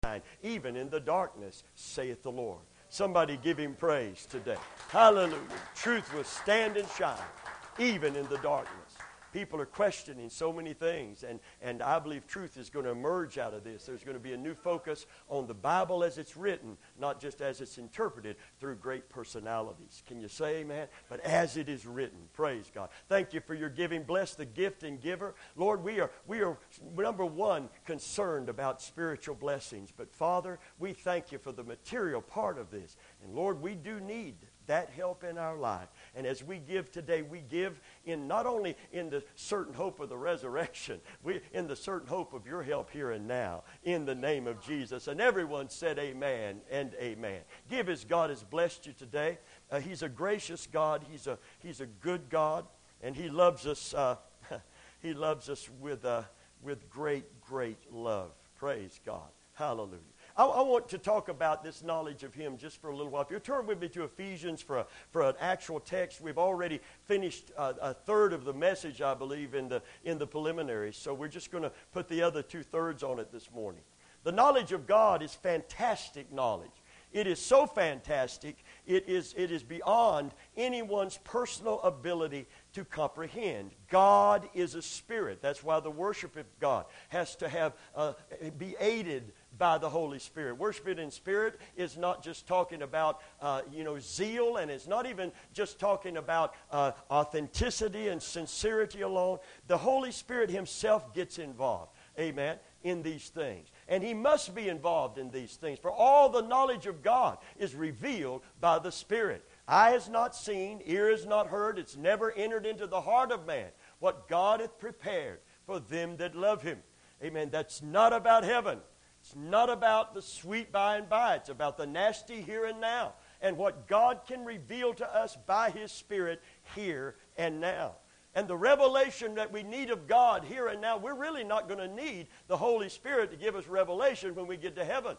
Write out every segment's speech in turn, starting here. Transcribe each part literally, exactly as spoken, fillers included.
even in the darkness, saith the Lord. Somebody give him praise today. Hallelujah. Truth will stand and shine, even in the darkness. People are questioning so many things, and, and I believe truth is going to emerge out of this. There's going to be a new focus on the Bible as it's written, not just as it's interpreted through great personalities. Can you say amen? But as it is written. Praise God. Thank you for your giving. Bless the gift and giver. Lord, we are, we are, number one, concerned about spiritual blessings. But Father, we thank you for the material part of this. And Lord, we do need that help in our life. And as we give today, we give in not only in the certain hope of the resurrection, we in the certain hope of your help here and now, in the name of Jesus. And everyone said amen and amen. Give as God has blessed you today. Uh, he's a gracious God. He's a He's a good God, and He loves us. Uh, he loves us with uh, with great, great love. Praise God. Hallelujah. I, I want to talk about this knowledge of Him just for a little while. If you turn with me to Ephesians for, a, for an actual text, we've already finished a, a third of the message, I believe, in the, in the preliminaries. So we're just going to put the other two-thirds on it this morning. The knowledge of God is fantastic knowledge. It is so fantastic, it is, it is beyond anyone's personal ability to comprehend. God is a spirit. That's why the worship of God has to have uh, be aided by the Holy Spirit. Worship it in spirit is not just talking about uh, you know zeal, and it's not even just talking about uh, authenticity and sincerity alone. The Holy Spirit Himself gets involved. Amen. In these things. And He must be involved in these things. For all the knowledge of God is revealed by the Spirit. Eye has not seen, ear has not heard, it's never entered into the heart of man what God hath prepared for them that love Him. Amen. That's not about heaven. It's not about the sweet by and by. It's about the nasty here and now. And what God can reveal to us by His Spirit here and now. And the revelation that we need of God here and now, we're really not going to need the Holy Spirit to give us revelation when we get to heaven.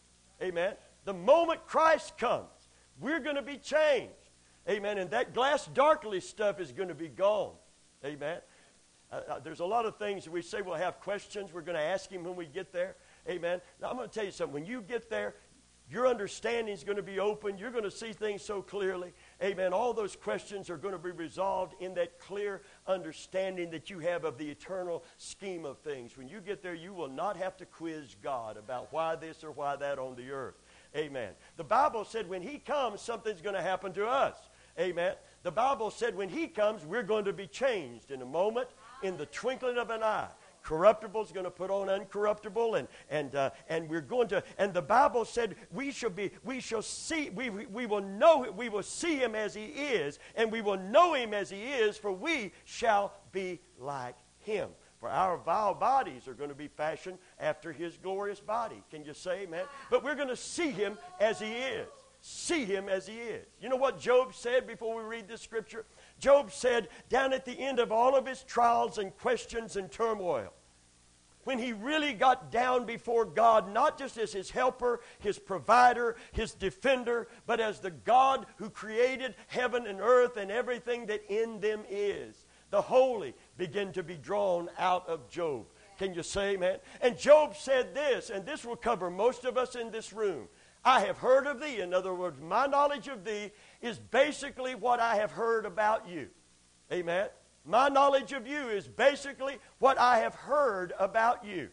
Amen. The moment Christ comes, we're going to be changed. Amen. And that glass darkly stuff is going to be gone. Amen. Uh, uh, there's a lot of things that we say we'll have questions. We're going to ask Him when we get there. Amen. Now, I'm going to tell you something. When you get there, your understanding is going to be open. You're going to see things so clearly. Amen. All those questions are going to be resolved in that clear understanding that you have of the eternal scheme of things. When you get there, you will not have to quiz God about why this or why that on the earth. Amen. The Bible said when He comes, something's going to happen to us. Amen. The Bible said when He comes, we're going to be changed in a moment, in the twinkling of an eye. Corruptible is going to put on uncorruptible, and and uh, and we're going to. And the Bible said we shall be, we shall see, we we will know, we will see Him as He is, and we will know Him as He is, for we shall be like Him. For our vile bodies are going to be fashioned after His glorious body. Can you say amen? But we're going to see Him as He is. See Him as He is. You know what Job said before we read this scripture? Job said down at the end of all of his trials and questions and turmoil, when he really got down before God, not just as His helper, His provider, His defender, but as the God who created heaven and earth and everything that in them is, the holy began to be drawn out of Job. Can you say amen? And Job said this, and this will cover most of us in this room. I have heard of thee. In other words, my knowledge of thee is basically what I have heard about you. Amen. My knowledge of you is basically what I have heard about you.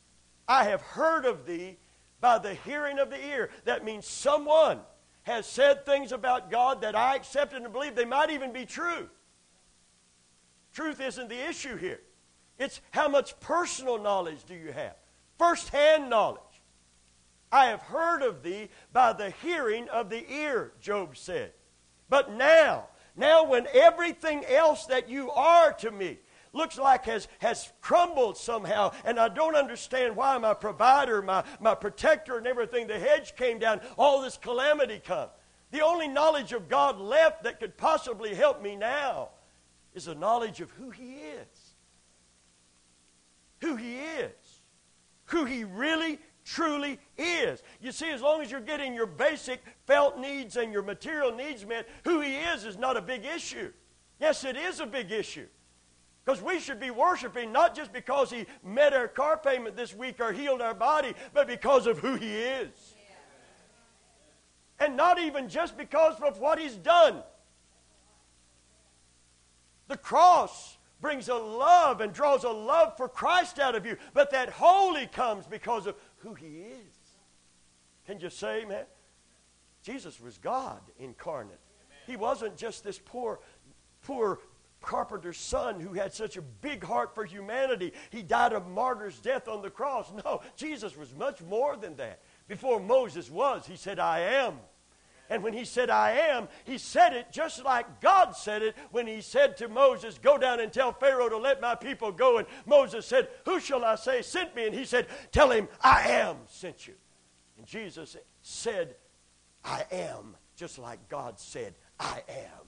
I have heard of thee by the hearing of the ear. That means someone has said things about God that I accepted and believe. They might even be true. Truth isn't the issue here. It's how much personal knowledge do you have? First-hand knowledge. I have heard of thee by the hearing of the ear, Job said. But now, now when everything else that you are to me looks like has, has crumbled somehow, and I don't understand why my provider, my, my protector and everything, the hedge came down, all this calamity come. The only knowledge of God left that could possibly help me now is the knowledge of who He is. Who He is. Who He really truly is. You see, as long as you're getting your basic felt needs and your material needs met, who He is is not a big issue. Yes, it is a big issue. Because we should be worshiping not just because He met our car payment this week or healed our body, but because of who He is. And not even just because of what He's done. The cross brings a love and draws a love for Christ out of you, but that holy comes because of who He is. Can you say amen? Jesus was God incarnate. He wasn't just this poor, poor carpenter's son who had such a big heart for humanity. He died a martyr's death on the cross. No, Jesus was much more than that. Before Moses was, He said, I am. And when He said, I am, He said it just like God said it when He said to Moses, go down and tell Pharaoh to let my people go. And Moses said, who shall I say sent me? And He said, tell him, I am sent you. And Jesus said, I am, just like God said, I am.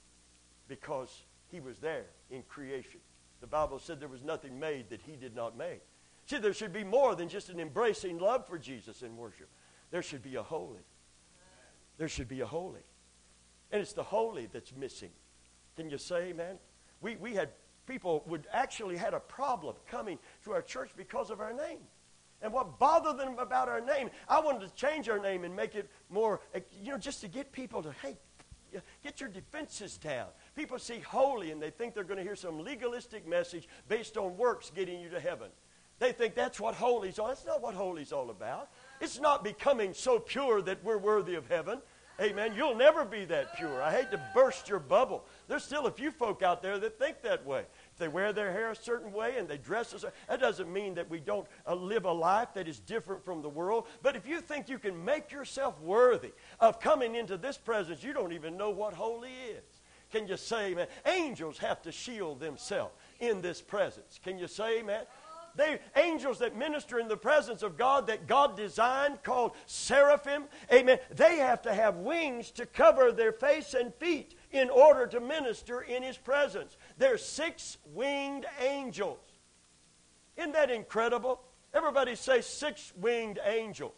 Because He was there in creation. The Bible said there was nothing made that He did not make. See, there should be more than just an embracing love for Jesus in worship. There should be a holy. There should be a holy. And it's the holy that's missing. Can you say amen? We, we had people would actually had a problem coming to our church because of our name. And what bothered them about our name, I wanted to change our name and make it more, you know, just to get people to, hey, get your defenses down. People see holy and they think they're going to hear some legalistic message based on works getting you to heaven. They think that's what holy's all. That's not what holy's all about. It's not becoming so pure that we're worthy of heaven. Amen. You'll never be that pure. I hate to burst your bubble. There's still a few folk out there that think that way. If they wear their hair a certain way and they dress a certain way, that doesn't mean that we don't uh, live a life that is different from the world. But if you think you can make yourself worthy of coming into this presence, you don't even know what holy is. Can you say amen? Angels have to shield themselves in this presence. Can you say amen? They, angels that minister in the presence of God that God designed called seraphim, amen, they have to have wings to cover their face and feet in order to minister in His presence. They're six-winged angels. Isn't that incredible? Everybody say six-winged angels.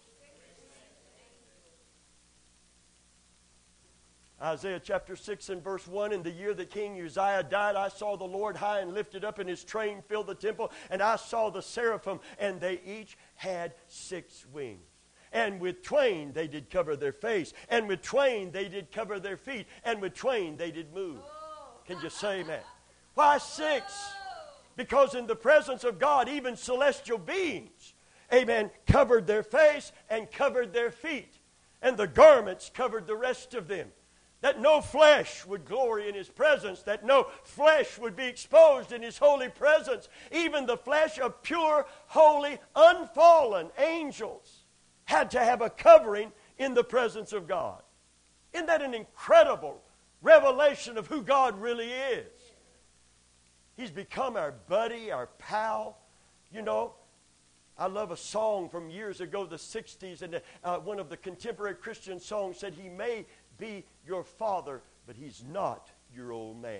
Isaiah chapter six and verse one, in the year that King Uzziah died, I saw the Lord high and lifted up, and His train filled the temple, and I saw the seraphim, and they each had six wings. And with twain they did cover their face, and with twain they did cover their feet, and with twain they did move. Can you say amen? Why six? Because in the presence of God, even celestial beings, amen, covered their face and covered their feet, and the garments covered the rest of them. That no flesh would glory in His presence, that no flesh would be exposed in His holy presence. Even the flesh of pure, holy, unfallen angels had to have a covering in the presence of God. Isn't that an incredible revelation of who God really is? He's become our buddy, our pal. You know, I love a song from years ago, the sixties, and uh, one of the contemporary Christian songs said, He may be your father, but He's not your old man.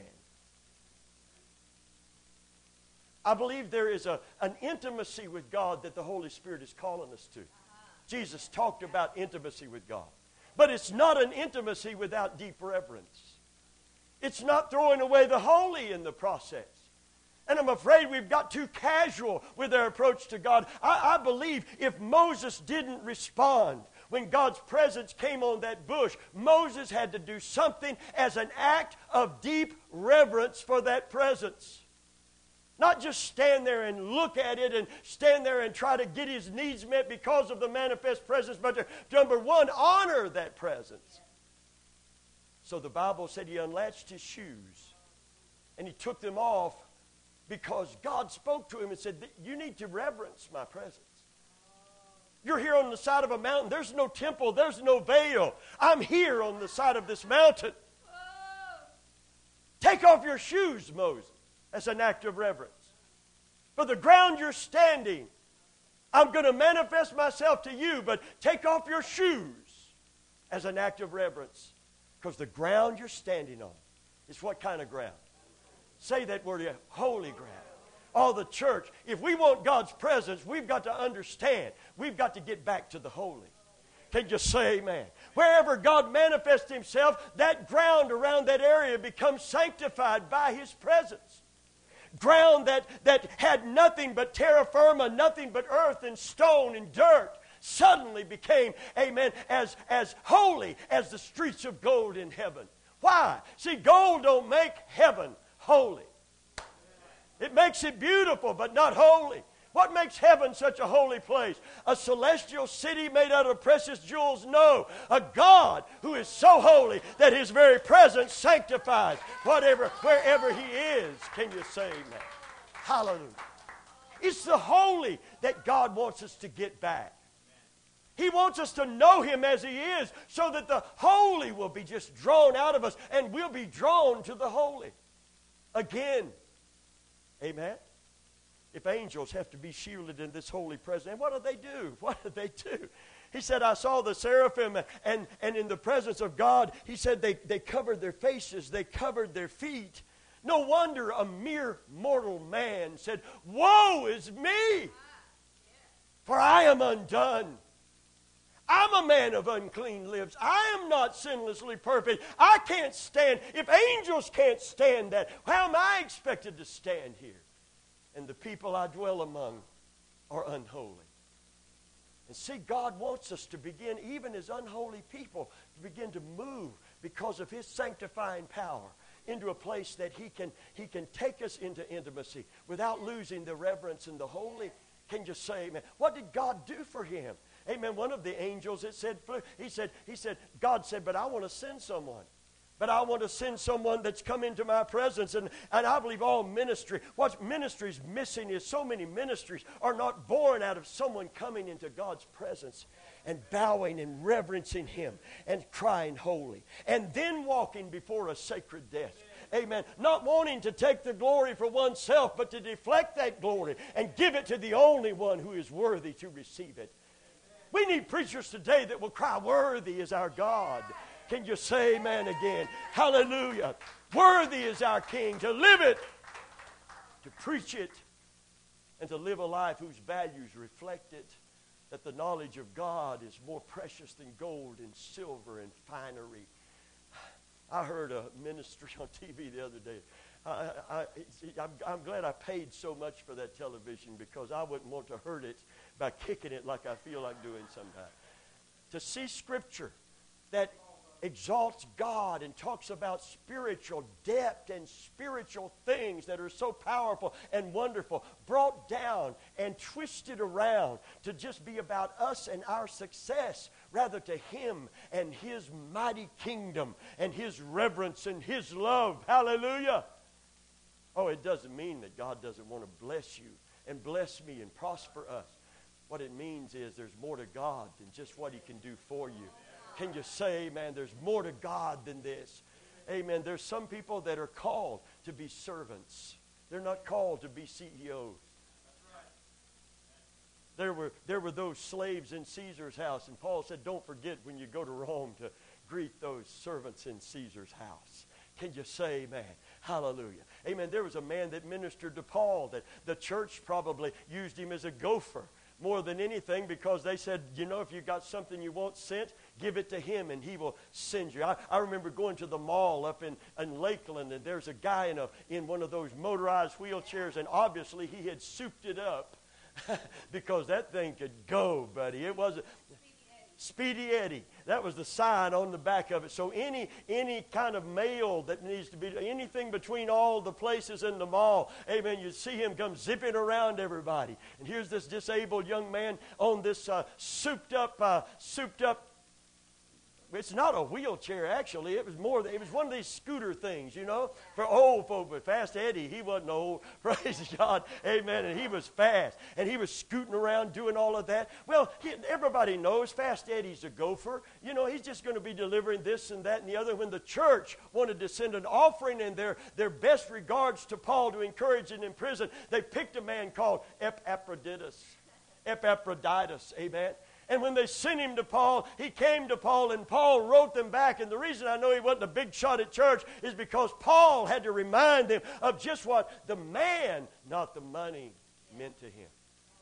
I believe there is a, an intimacy with God that the Holy Spirit is calling us to. Jesus talked about intimacy with God. But it's not an intimacy without deep reverence. It's not throwing away the holy in the process. And I'm afraid we've got too casual with our approach to God. I, I believe if Moses didn't respond when God's presence came on that bush, Moses had to do something as an act of deep reverence for that presence. Not just stand there and look at it and stand there and try to get his needs met because of the manifest presence, but to, number one, honor that presence. So the Bible said he unlatched his shoes and he took them off because God spoke to him and said, you need to reverence my presence. You're here on the side of a mountain. There's no temple. There's no veil. I'm here on the side of this mountain. Take off your shoes, Moses, as an act of reverence. For the ground you're standing, I'm going to manifest myself to you, but take off your shoes as an act of reverence. Because the ground you're standing on is what kind of ground? Say that word, holy ground. All the church, if we want God's presence, we've got to understand. We've got to get back to the holy. Can you say amen? Wherever God manifests Himself, that ground around that area becomes sanctified by His presence. ground that, that had nothing but terra firma, nothing but earth and stone and dirt, suddenly became, amen, as, as holy as the streets of gold in heaven. Why? See, gold don't make heaven holy. It makes it beautiful, but not holy. What makes heaven such a holy place? A celestial city made out of precious jewels? No. A God who is so holy that His very presence sanctifies whatever, wherever He is. Can you say amen? Hallelujah. It's the holy that God wants us to get back. He wants us to know Him as He is so that the holy will be just drawn out of us and we'll be drawn to the holy again. Amen. If angels have to be shielded in this holy presence, and what do they do? What do they do? He said, I saw the seraphim, and, and in the presence of God, he said they, they covered their faces, they covered their feet. No wonder a mere mortal man said, woe is me, for I am undone. I'm a man of unclean lips. I am not sinlessly perfect. I can't stand. If angels can't stand that, how am I expected to stand here? And the people I dwell among are unholy. And see, God wants us to begin, even as unholy people, to begin to move because of His sanctifying power into a place that He can, He can take us into intimacy without losing the reverence and the holy. Can you say, amen? What did God do for him? Amen. One of the angels, it said, he said, he said, God said, but I want to send someone. But I want to send someone that's come into my presence. And, and I believe all ministry, what ministry is missing is so many ministries are not born out of someone coming into God's presence and bowing and reverencing Him and crying holy. And then walking before a sacred death. Amen. Not wanting to take the glory for oneself, but to deflect that glory and give it to the only one who is worthy to receive it. We need preachers today that will cry, worthy is our God. Can you say amen again? Hallelujah. Worthy is our King to live it, to preach it, and to live a life whose values reflect it, that the knowledge of God is more precious than gold and silver and finery. I heard a ministry on T V the other day. I, I, I'm, I'm glad I paid so much for that television because I wouldn't want to hurt it by kicking it like I feel like doing sometimes. To see Scripture that exalts God and talks about spiritual depth and spiritual things that are so powerful and wonderful, brought down and twisted around to just be about us and our success, rather to Him and His mighty kingdom and His reverence and His love. Hallelujah. Oh, it doesn't mean that God doesn't want to bless you and bless me and prosper us. What it means is there's more to God than just what He can do for you. Can you say, amen, there's more to God than this? Amen. There's some people that are called to be servants. They're not called to be C E Os. There were, there were those slaves in Caesar's house, and Paul said, don't forget when you go to Rome to greet those servants in Caesar's house. Can you say amen? Hallelujah. Amen. There was a man that ministered to Paul that the church probably used him as a gopher more than anything because they said, you know, if you got something you want sent, give it to him and he will send you. I, I remember going to the mall up in, in Lakeland, and there's a guy in, a, in one of those motorized wheelchairs, and obviously he had souped it up because that thing could go, buddy. It wasn't... Speedy Eddie. That was the sign on the back of it. So any any kind of mail that needs to be, anything between all the places in the mall, amen, you see him come zipping around everybody. And here's this disabled young man on this uh, souped up, uh, souped up, it's not a wheelchair, actually. It was more, it was one of these scooter things, you know, for old folk. But Fast Eddie, he wasn't old. Praise God. Amen. And he was fast. And he was scooting around doing all of that. Well, he, everybody knows Fast Eddie's a gopher. You know, he's just going to be delivering this and that and the other. When the church wanted to send an offering in their, their best regards to Paul to encourage him in prison, they picked a man called Epaphroditus. Epaphroditus. Amen. And when they sent him to Paul, he came to Paul, and Paul wrote them back. And the reason I know he wasn't a big shot at church is because Paul had to remind them of just what the man, not the money, meant to him.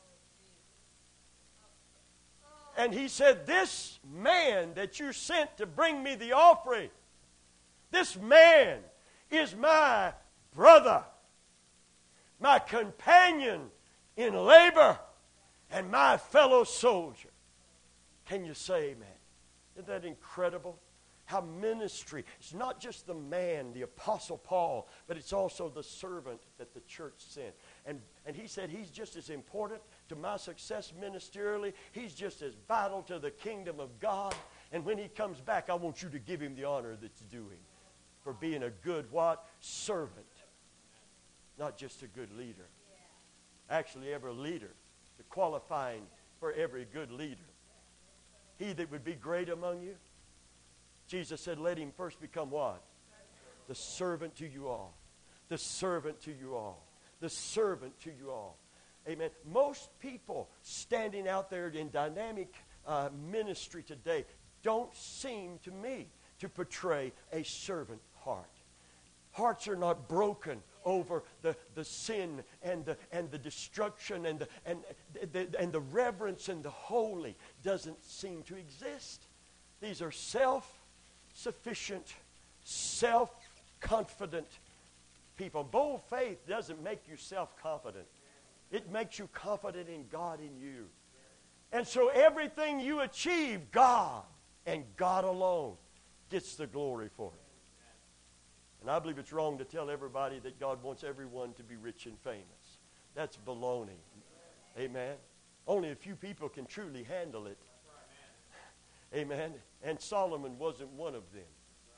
And he said, this man that you sent to bring me the offering, this man is my brother. my companion in labor, and my fellow soldier. Can you say amen? Isn't that incredible? How ministry, it's not just the man, the Apostle Paul, but it's also the servant that the church sent. And, and he said he's just as important to my success ministerially. He's just as vital to the kingdom of God. And when he comes back, I want you to give him the honor that's due him for being a good what? Servant. Not just a good leader. Actually, every leader, the qualifying for every good leader. He that would be great among you, Jesus said, let him first become what? The servant to you all. The servant to you all. The servant to you all. Amen. Most people standing out there in dynamic uh, ministry today don't seem to me to portray a servant heart. Hearts are not broken over the, the sin and the, and the destruction and the, and, the, and the reverence and the holy doesn't seem to exist. These are self-sufficient, self-confident people. Bold faith doesn't make you self-confident. It makes you confident in God in you. And so everything you achieve, God and God alone gets the glory for it. And I believe it's wrong to tell everybody that God wants everyone to be rich and famous. That's baloney. Amen. Only a few people can truly handle it. Amen. And Solomon wasn't one of them.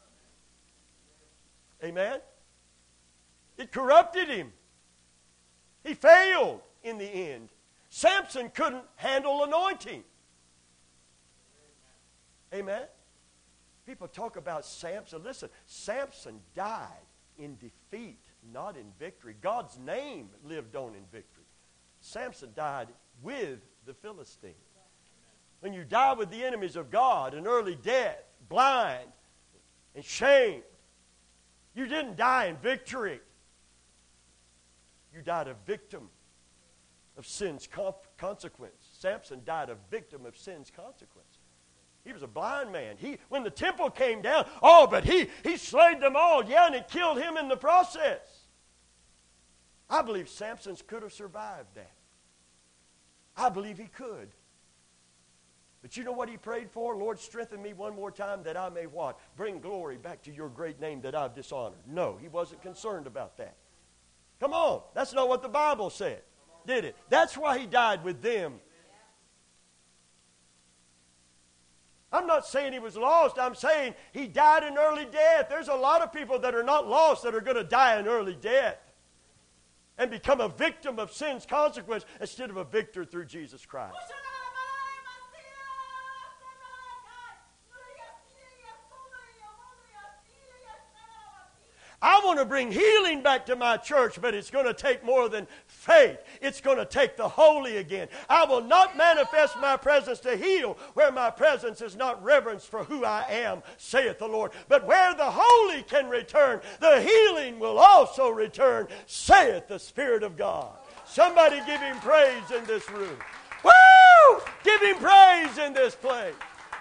Amen. It corrupted him. He failed in the end. Samson couldn't handle anointing. Amen. People talk about Samson. Listen, Samson died in defeat, not in victory. God's name lived on in victory. Samson died with the Philistines. When you die with the enemies of God, an early death, blind and shamed, you didn't die in victory. You died a victim of sin's consequence. Samson died a victim of sin's consequence. He was a blind man. He, when the temple came down, oh, but he, he slayed them all. Yeah, and it killed him in the process. I believe Samson could have survived that. I believe he could. But you know what he prayed for? Lord, strengthen me one more time that I may what? Bring glory back to your great name that I've dishonored. No, he wasn't concerned about that. Come on. That's not what the Bible said, did it? That's why he died with them. I'm not saying he was lost. I'm saying he died an early death. There's a lot of people that are not lost that are going to die an early death and become a victim of sin's consequence instead of a victor through Jesus Christ. I want to bring healing back to my church, but it's going to take more than faith. It's going to take the holy again. I will not manifest my presence to heal where my presence is not reverenced for who I am, saith the Lord. But where the holy can return, the healing will also return, saith the Spirit of God. Somebody give him praise in this room. Woo! Give him praise in this place.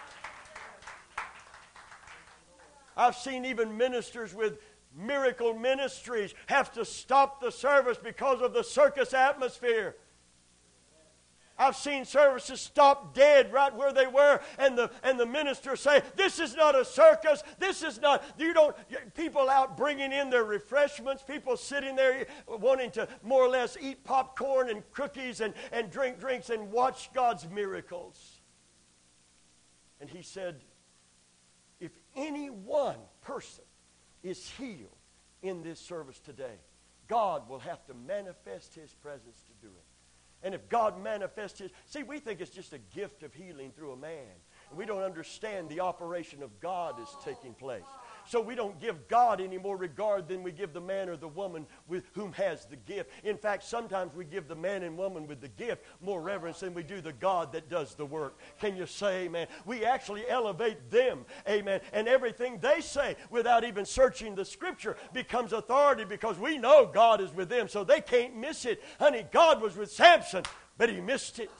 I've seen even ministers with miracle ministries have to stop the service because of the circus atmosphere. I've seen services stop dead right where they were, and the and the minister say, "This is not a circus. This is not." You don't. People out bringing in their refreshments. People sitting there wanting to more or less eat popcorn and cookies and and drink drinks and watch God's miracles. And he said, "If any one person is healed in this service today, God will have to manifest his presence to do it." And if God manifests his... See, we think it's just a gift of healing through a man. And we don't understand the operation of God is taking place. So we don't give God any more regard than we give the man or the woman with whom has the gift. In fact, sometimes we give the man and woman with the gift more reverence than we do the God that does the work. Can you say amen? We actually elevate them, amen. And everything they say without even searching the Scripture becomes authority because we know God is with them, so they can't miss it. Honey, God was with Samson, but he missed it.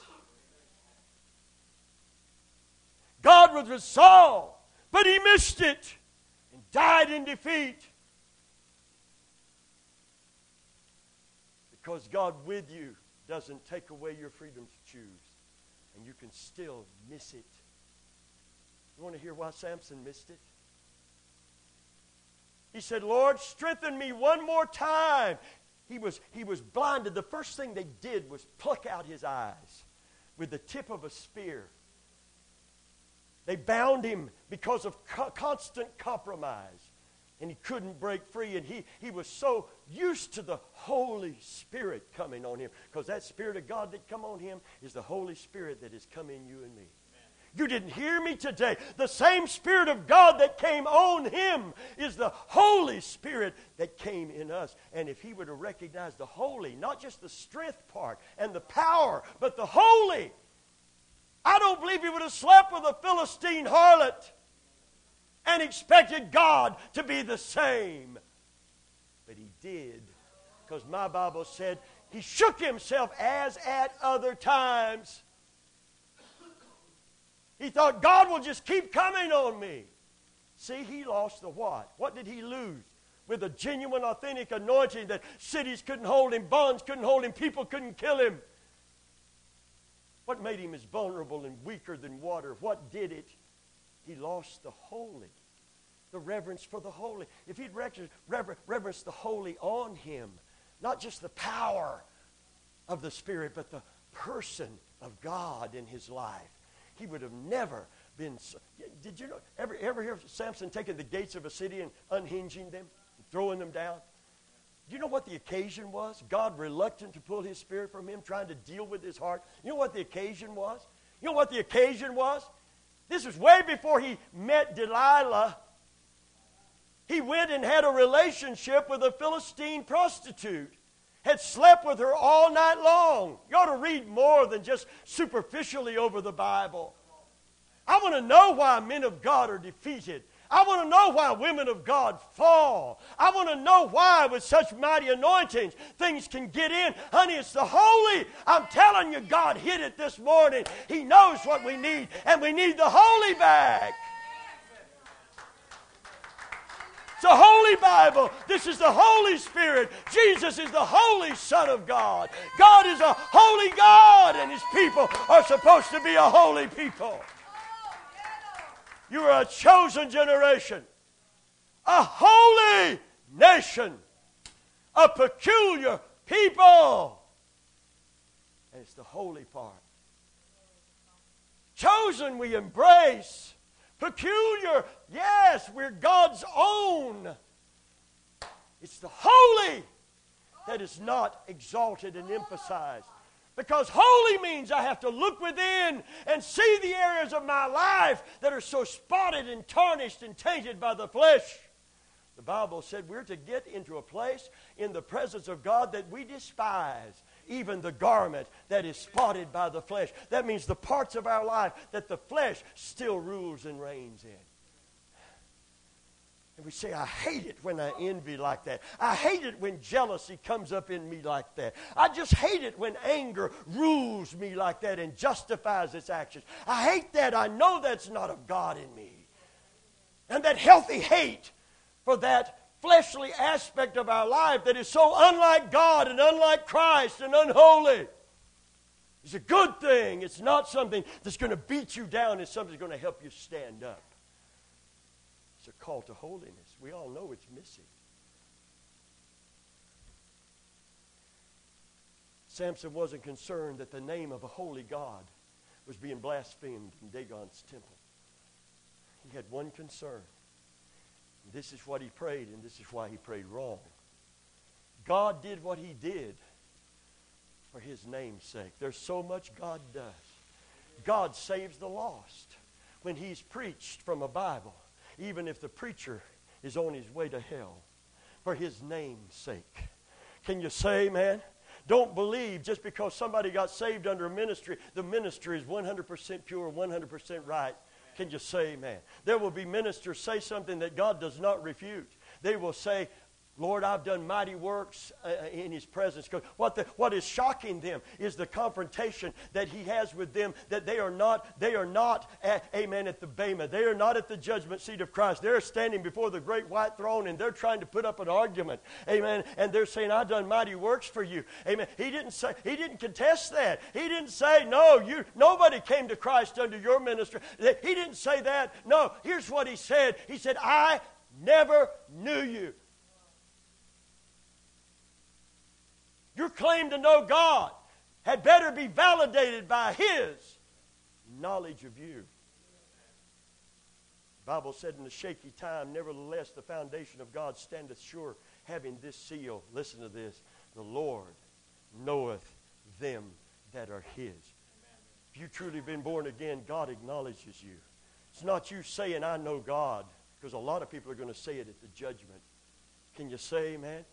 God was with Saul, but he missed it. Died in defeat. Because God with you doesn't take away your freedom to choose. And you can still miss it. You want to hear why Samson missed it? He said, Lord, strengthen me one more time. He was, he was blinded. The first thing they did was pluck out his eyes with the tip of a spear. They bound him because of co- constant compromise. And he couldn't break free. And he, he was so used to the Holy Spirit coming on him. Because that Spirit of God that come on him is the Holy Spirit that has come in you and me. You didn't hear me today. The same Spirit of God that came on him is the Holy Spirit that came in us. And if he would have recognized the holy, not just the strength part and the power, but the holy, I don't believe he would have slept with a Philistine harlot and expected God to be the same. But he did, because my Bible said he shook himself as at other times. He thought, God will just keep coming on me. See, he lost the what? What did he lose? With a genuine, authentic anointing that cities couldn't hold him, bonds couldn't hold him, people couldn't kill him. What made him as vulnerable and weaker than water? What did it? He lost the holy, the reverence for the holy. If he'd rever- rever- reverenced the holy on him, not just the power of the Spirit, but the person of God in his life, he would have never been. So, did you know, ever, ever hear of Samson taking the gates of a city and unhinging them, and throwing them down? Do you know what the occasion was? God reluctant to pull his spirit from him, trying to deal with his heart. You know what the occasion was? You know what the occasion was? This was way before he met Delilah. He went and had a relationship with a Philistine prostitute. Had slept with her all night long. You ought to read more than just superficially over the Bible. I want to know why men of God are defeated. I want to know why women of God fall. I want to know why with such mighty anointings things can get in. Honey, it's the holy. I'm telling you, God hit it this morning. He knows what we need, and we need the holy back. The Holy Bible. This is the Holy Spirit. Jesus is the Holy Son of God. God is a holy God, and his people are supposed to be a holy people. You are a chosen generation, a holy nation, a peculiar people. And it's the holy part. Chosen we embrace. Peculiar, yes, we're God's own. It's the holy that is not exalted and emphasized. Because holy means I have to look within and see the areas of my life that are so spotted and tarnished and tainted by the flesh. The Bible said we're to get into a place in the presence of God that we despise even the garment that is spotted by the flesh. That means the parts of our life that the flesh still rules and reigns in. And we say, I hate it when I envy like that. I hate it when jealousy comes up in me like that. I just hate it when anger rules me like that and justifies its actions. I hate that. I know that's not of God in me. And that healthy hate for that fleshly aspect of our life that is so unlike God and unlike Christ and unholy. It's a good thing. It's not something that's going to beat you down. It's something that's going to help you stand up. It's a call to holiness. We all know it's missing. Samson wasn't concerned that the name of a holy God was being blasphemed in Dagon's temple. He had one concern. This is what he prayed, and this is why he prayed wrong. God did what he did for his name's sake. There's so much God does. God saves the lost when he's preached from a Bible, even if the preacher is on his way to hell, for his name's sake. Can you say amen? Don't believe just because somebody got saved under a ministry, the ministry is one hundred percent pure, one hundred percent right. Can you say amen? There will be ministers say something that God does not refute. They will say, Lord, I've done mighty works uh, in His presence. What, the, what is shocking them is the confrontation that He has with them, that they are not, they are not at, amen, at the Bema. They are not at the judgment seat of Christ. They're standing before the great white throne, and they're trying to put up an argument. Amen. And they're saying, I've done mighty works for you. Amen. He didn't say, He didn't contest that. He didn't say, no, you, nobody came to Christ under your ministry. He didn't say that. No, here's what He said. He said, I never knew you. Your claim to know God had better be validated by His knowledge of you. The Bible said, in a shaky time, nevertheless, the foundation of God standeth sure, having this seal. Listen to this. The Lord knoweth them that are His. If you've truly been born again, God acknowledges you. It's not you saying, I know God, because a lot of people are going to say it at the judgment. Can you say amen?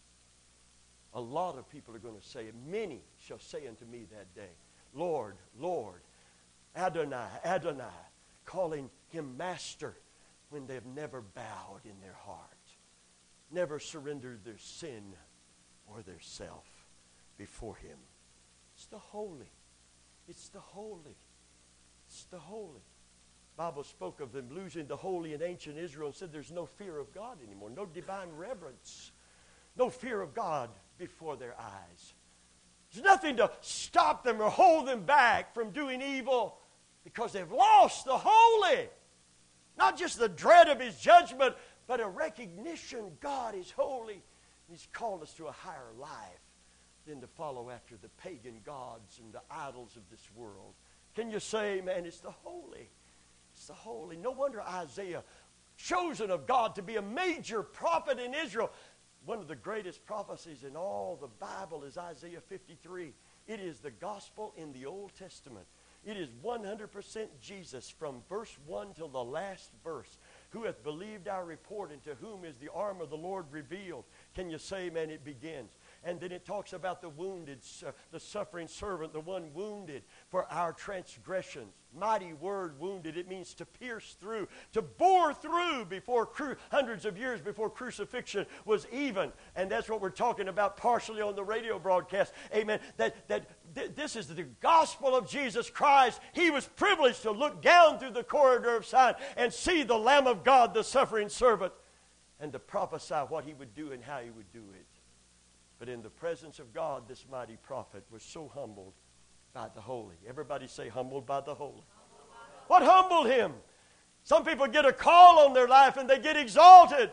A lot of people are going to say it. Many shall say unto me that day, Lord, Lord, Adonai, Adonai, calling Him Master when they've never bowed in their heart, never surrendered their sin or their self before Him. It's the holy. It's the holy. It's the holy. The Bible spoke of them losing the holy in ancient Israel and said there's no fear of God anymore, no divine reverence, no fear of God before their eyes. There's nothing to stop them or hold them back from doing evil because they've lost the holy. Not just the dread of His judgment, but a recognition God is holy. He's called us to a higher life than to follow after the pagan gods and the idols of this world. Can you say, man, it's the holy. It's the holy. No wonder Isaiah, chosen of God to be a major prophet in Israel. One of the greatest prophecies in all the Bible is Isaiah fifty-three. It is the gospel in the Old Testament. It is one hundred percent Jesus from verse one till the last verse. Who hath believed our report, and to whom is the arm of the Lord revealed? Can you say, man, it begins. And then it talks about the wounded, uh, the suffering servant, the one wounded for our transgressions. Mighty word, wounded. It means to pierce through, to bore through before cru- hundreds of years before crucifixion was even. And that's what we're talking about partially on the radio broadcast. Amen. That, that th- this is the gospel of Jesus Christ. He was privileged to look down through the corridor of Zion and see the Lamb of God, the suffering servant, and to prophesy what He would do and how He would do it. But in the presence of God, this mighty prophet was so humbled by the holy. Everybody say, humbled by the holy. What humbled him? Some people get a call on their life and they get exalted.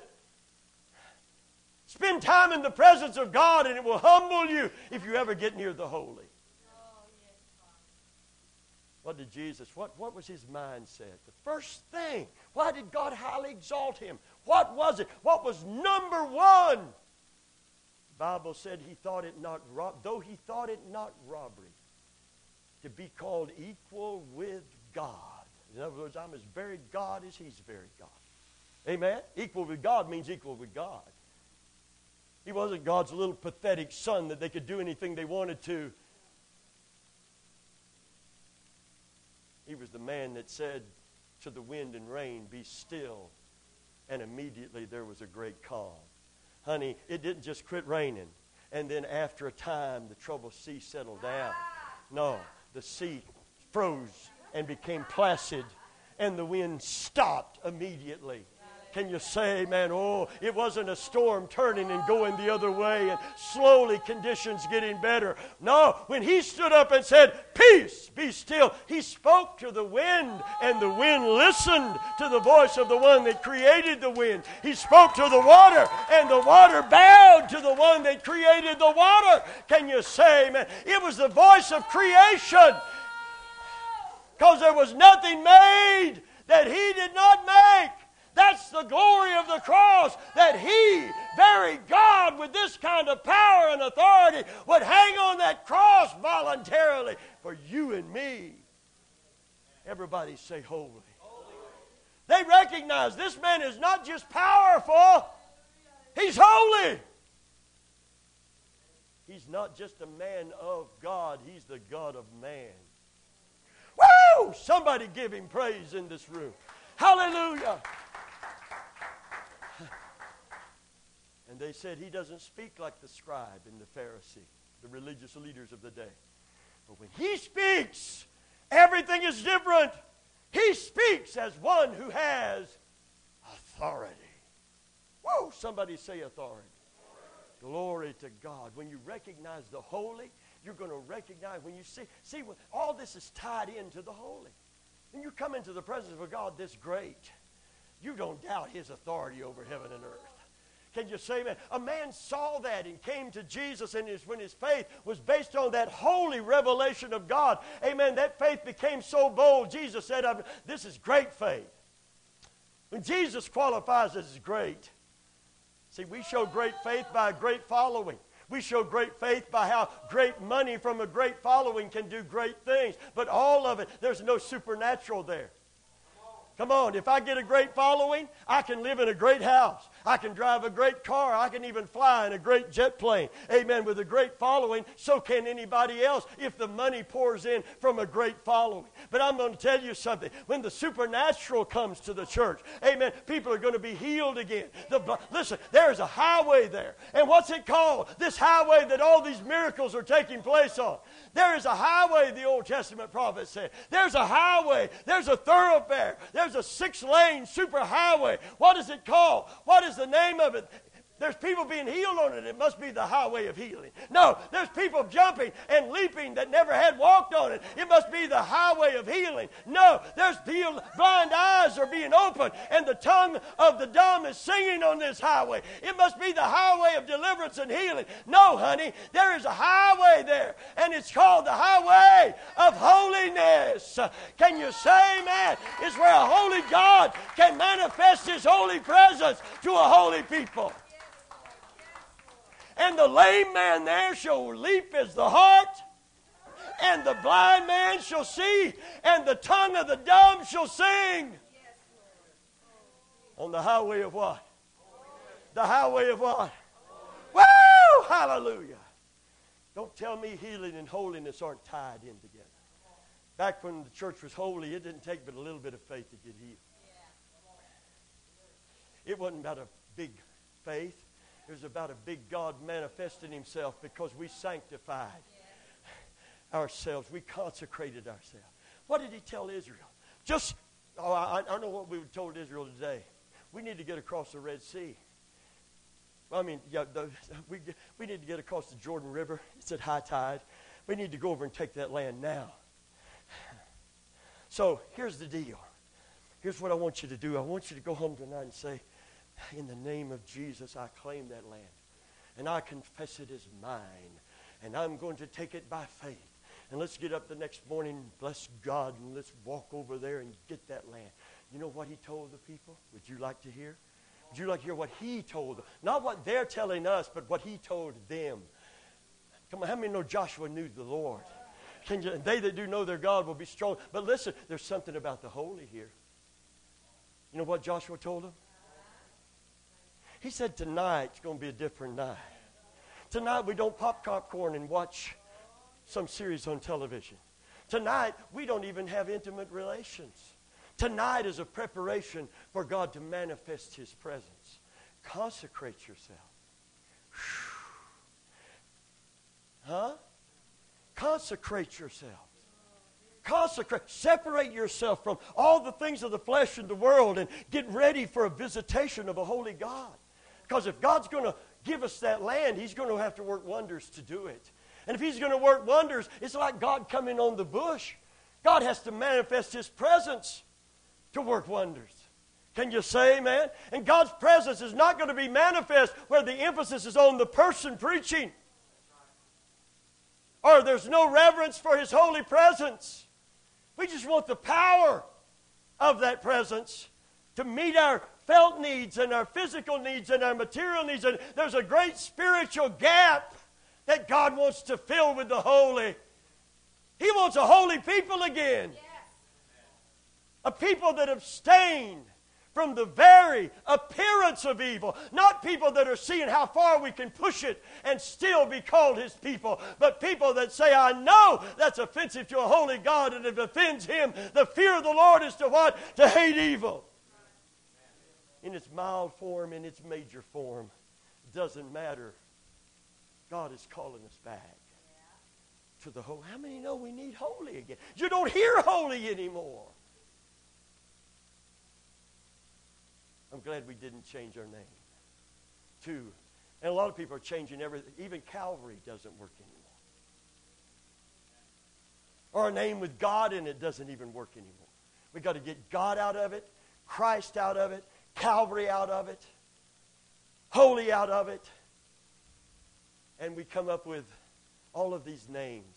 Spend time in the presence of God and it will humble you if you ever get near the holy. What did Jesus, what, what was His mindset? The first thing, why did God highly exalt Him? What was it? What was number one? The Bible said He thought it not, rob- though He thought it not robbery, to be called equal with God. In other words, I'm as very God as He's very God. Amen? Equal with God means equal with God. He wasn't God's little pathetic son that they could do anything they wanted to. He was the man that said to the wind and rain, be still. And immediately there was a great calm. Honey, it didn't just quit raining. And then after a time, the troubled sea settled down. No, the sea froze and became placid. And the wind stopped immediately. Can you say, man, oh, it wasn't a storm turning and going the other way and slowly conditions getting better. No, when He stood up and said, peace, be still, He spoke to the wind and the wind listened to the voice of the one that created the wind. He spoke to the water and the water bowed to the one that created the water. Can you say, man, it was the voice of creation, because there was nothing made that He did not make. That's the glory of the cross, that He, very God with this kind of power and authority, would hang on that cross voluntarily for you and me. Everybody say holy. They recognize this man is not just powerful, He's holy. He's not just a man of God, He's the God of man. Woo! Somebody give Him praise in this room. Hallelujah. And they said he doesn't speak like the scribe and the Pharisee, the religious leaders of the day. But when he speaks, everything is different. He speaks as one who has authority. Whoa, somebody say authority. Glory to God. When you recognize the holy, you're going to recognize when you see, see, all this is tied into the holy. When you come into the presence of a God this great, you don't doubt his authority over heaven and earth. Can you say, man? A man saw that and came to Jesus, and his, when his faith was based on that holy revelation of God, amen, that faith became so bold. Jesus said, this is great faith. When Jesus qualifies as great, see, we show great faith by a great following. We show great faith by how great money from a great following can do great things. But all of it, there's no supernatural there. Come on, if I get a great following, I can live in a great house. I can drive a great car. I can even fly in a great jet plane. Amen. With a great following, so can anybody else if the money pours in from a great following. But I'm going to tell you something. When the supernatural comes to the church, amen, people are going to be healed again. The, listen, there's a highway there. And what's it called? This highway that all these miracles are taking place on. There is a highway, the Old Testament prophet said. There's a highway. There's a thoroughfare. There's a six-lane super highway. What is it called? What is the name of it? There's people being healed on it. It must be the highway of healing. No, there's people jumping and leaping that never had walked on it. It must be the highway of healing. No, there's healed, blind eyes are being opened, and the tongue of the dumb is singing on this highway. It must be the highway of deliverance and healing. No, honey, there is a highway there, and it's called the highway of holiness. Can you say amen? It's where a holy God can manifest his holy presence to a holy people. And the lame man there shall leap as the hart, and the blind man shall see, and the tongue of the dumb shall sing. On the highway of what? The highway of what? Woo! Hallelujah. Don't tell me healing and holiness aren't tied in together. Back when the church was holy, it didn't take but a little bit of faith to get healed. It wasn't about a big faith. It was about a big God manifesting himself because we sanctified ourselves. We consecrated ourselves. What did he tell Israel? Just, oh, I, I know what we told Israel today. We need to get across the Red Sea. Well, I mean, yeah, the, we, we need to get across the Jordan River. It's at high tide. We need to go over and take that land now. So here's the deal. Here's what I want you to do. I want you to go home tonight and say, in the name of Jesus, I claim that land. And I confess it as mine. And I'm going to take it by faith. And let's get up the next morning, bless God, and let's walk over there and get that land. You know what he told the people? Would you like to hear? Would you like to hear what he told them? Not what they're telling us, but what he told them. Come on, how many know Joshua knew the Lord? Can you, they that do know their God will be strong. But listen, there's something about the holy here. You know what Joshua told them? He said tonight's going to be a different night. Tonight we don't pop popcorn and watch some series on television. Tonight we don't even have intimate relations. Tonight is a preparation for God to manifest his presence. Consecrate yourself. Huh? Consecrate yourself. Consecrate. Separate yourself from all the things of the flesh and the world and get ready for a visitation of a holy God. Because if God's going to give us that land, he's going to have to work wonders to do it. And if he's going to work wonders, it's like God coming on the bush. God has to manifest his presence to work wonders. Can you say amen? And God's presence is not going to be manifest where the emphasis is on the person preaching. Or there's no reverence for his holy presence. We just want the power of that presence to meet our felt needs and our physical needs and our material needs. And there's a great spiritual gap that God wants to fill with the holy. He wants a holy people again. Yes. A people that abstain from the very appearance of evil. Not people that are seeing how far we can push it and still be called his people. But people that say, I know that's offensive to a holy God, and if it offends him, the fear of the Lord is to what? To hate evil. In its mild form, in its major form, doesn't matter. God is calling us back to the holy. How many know we need holy again? You don't hear holy anymore. I'm glad we didn't change our name. Two, and a lot of people are changing everything. Even Calvary doesn't work anymore. Our name with God in it doesn't even work anymore. We've got to get God out of it, Christ out of it, Calvary out of it, holy out of it. And we come up with all of these names.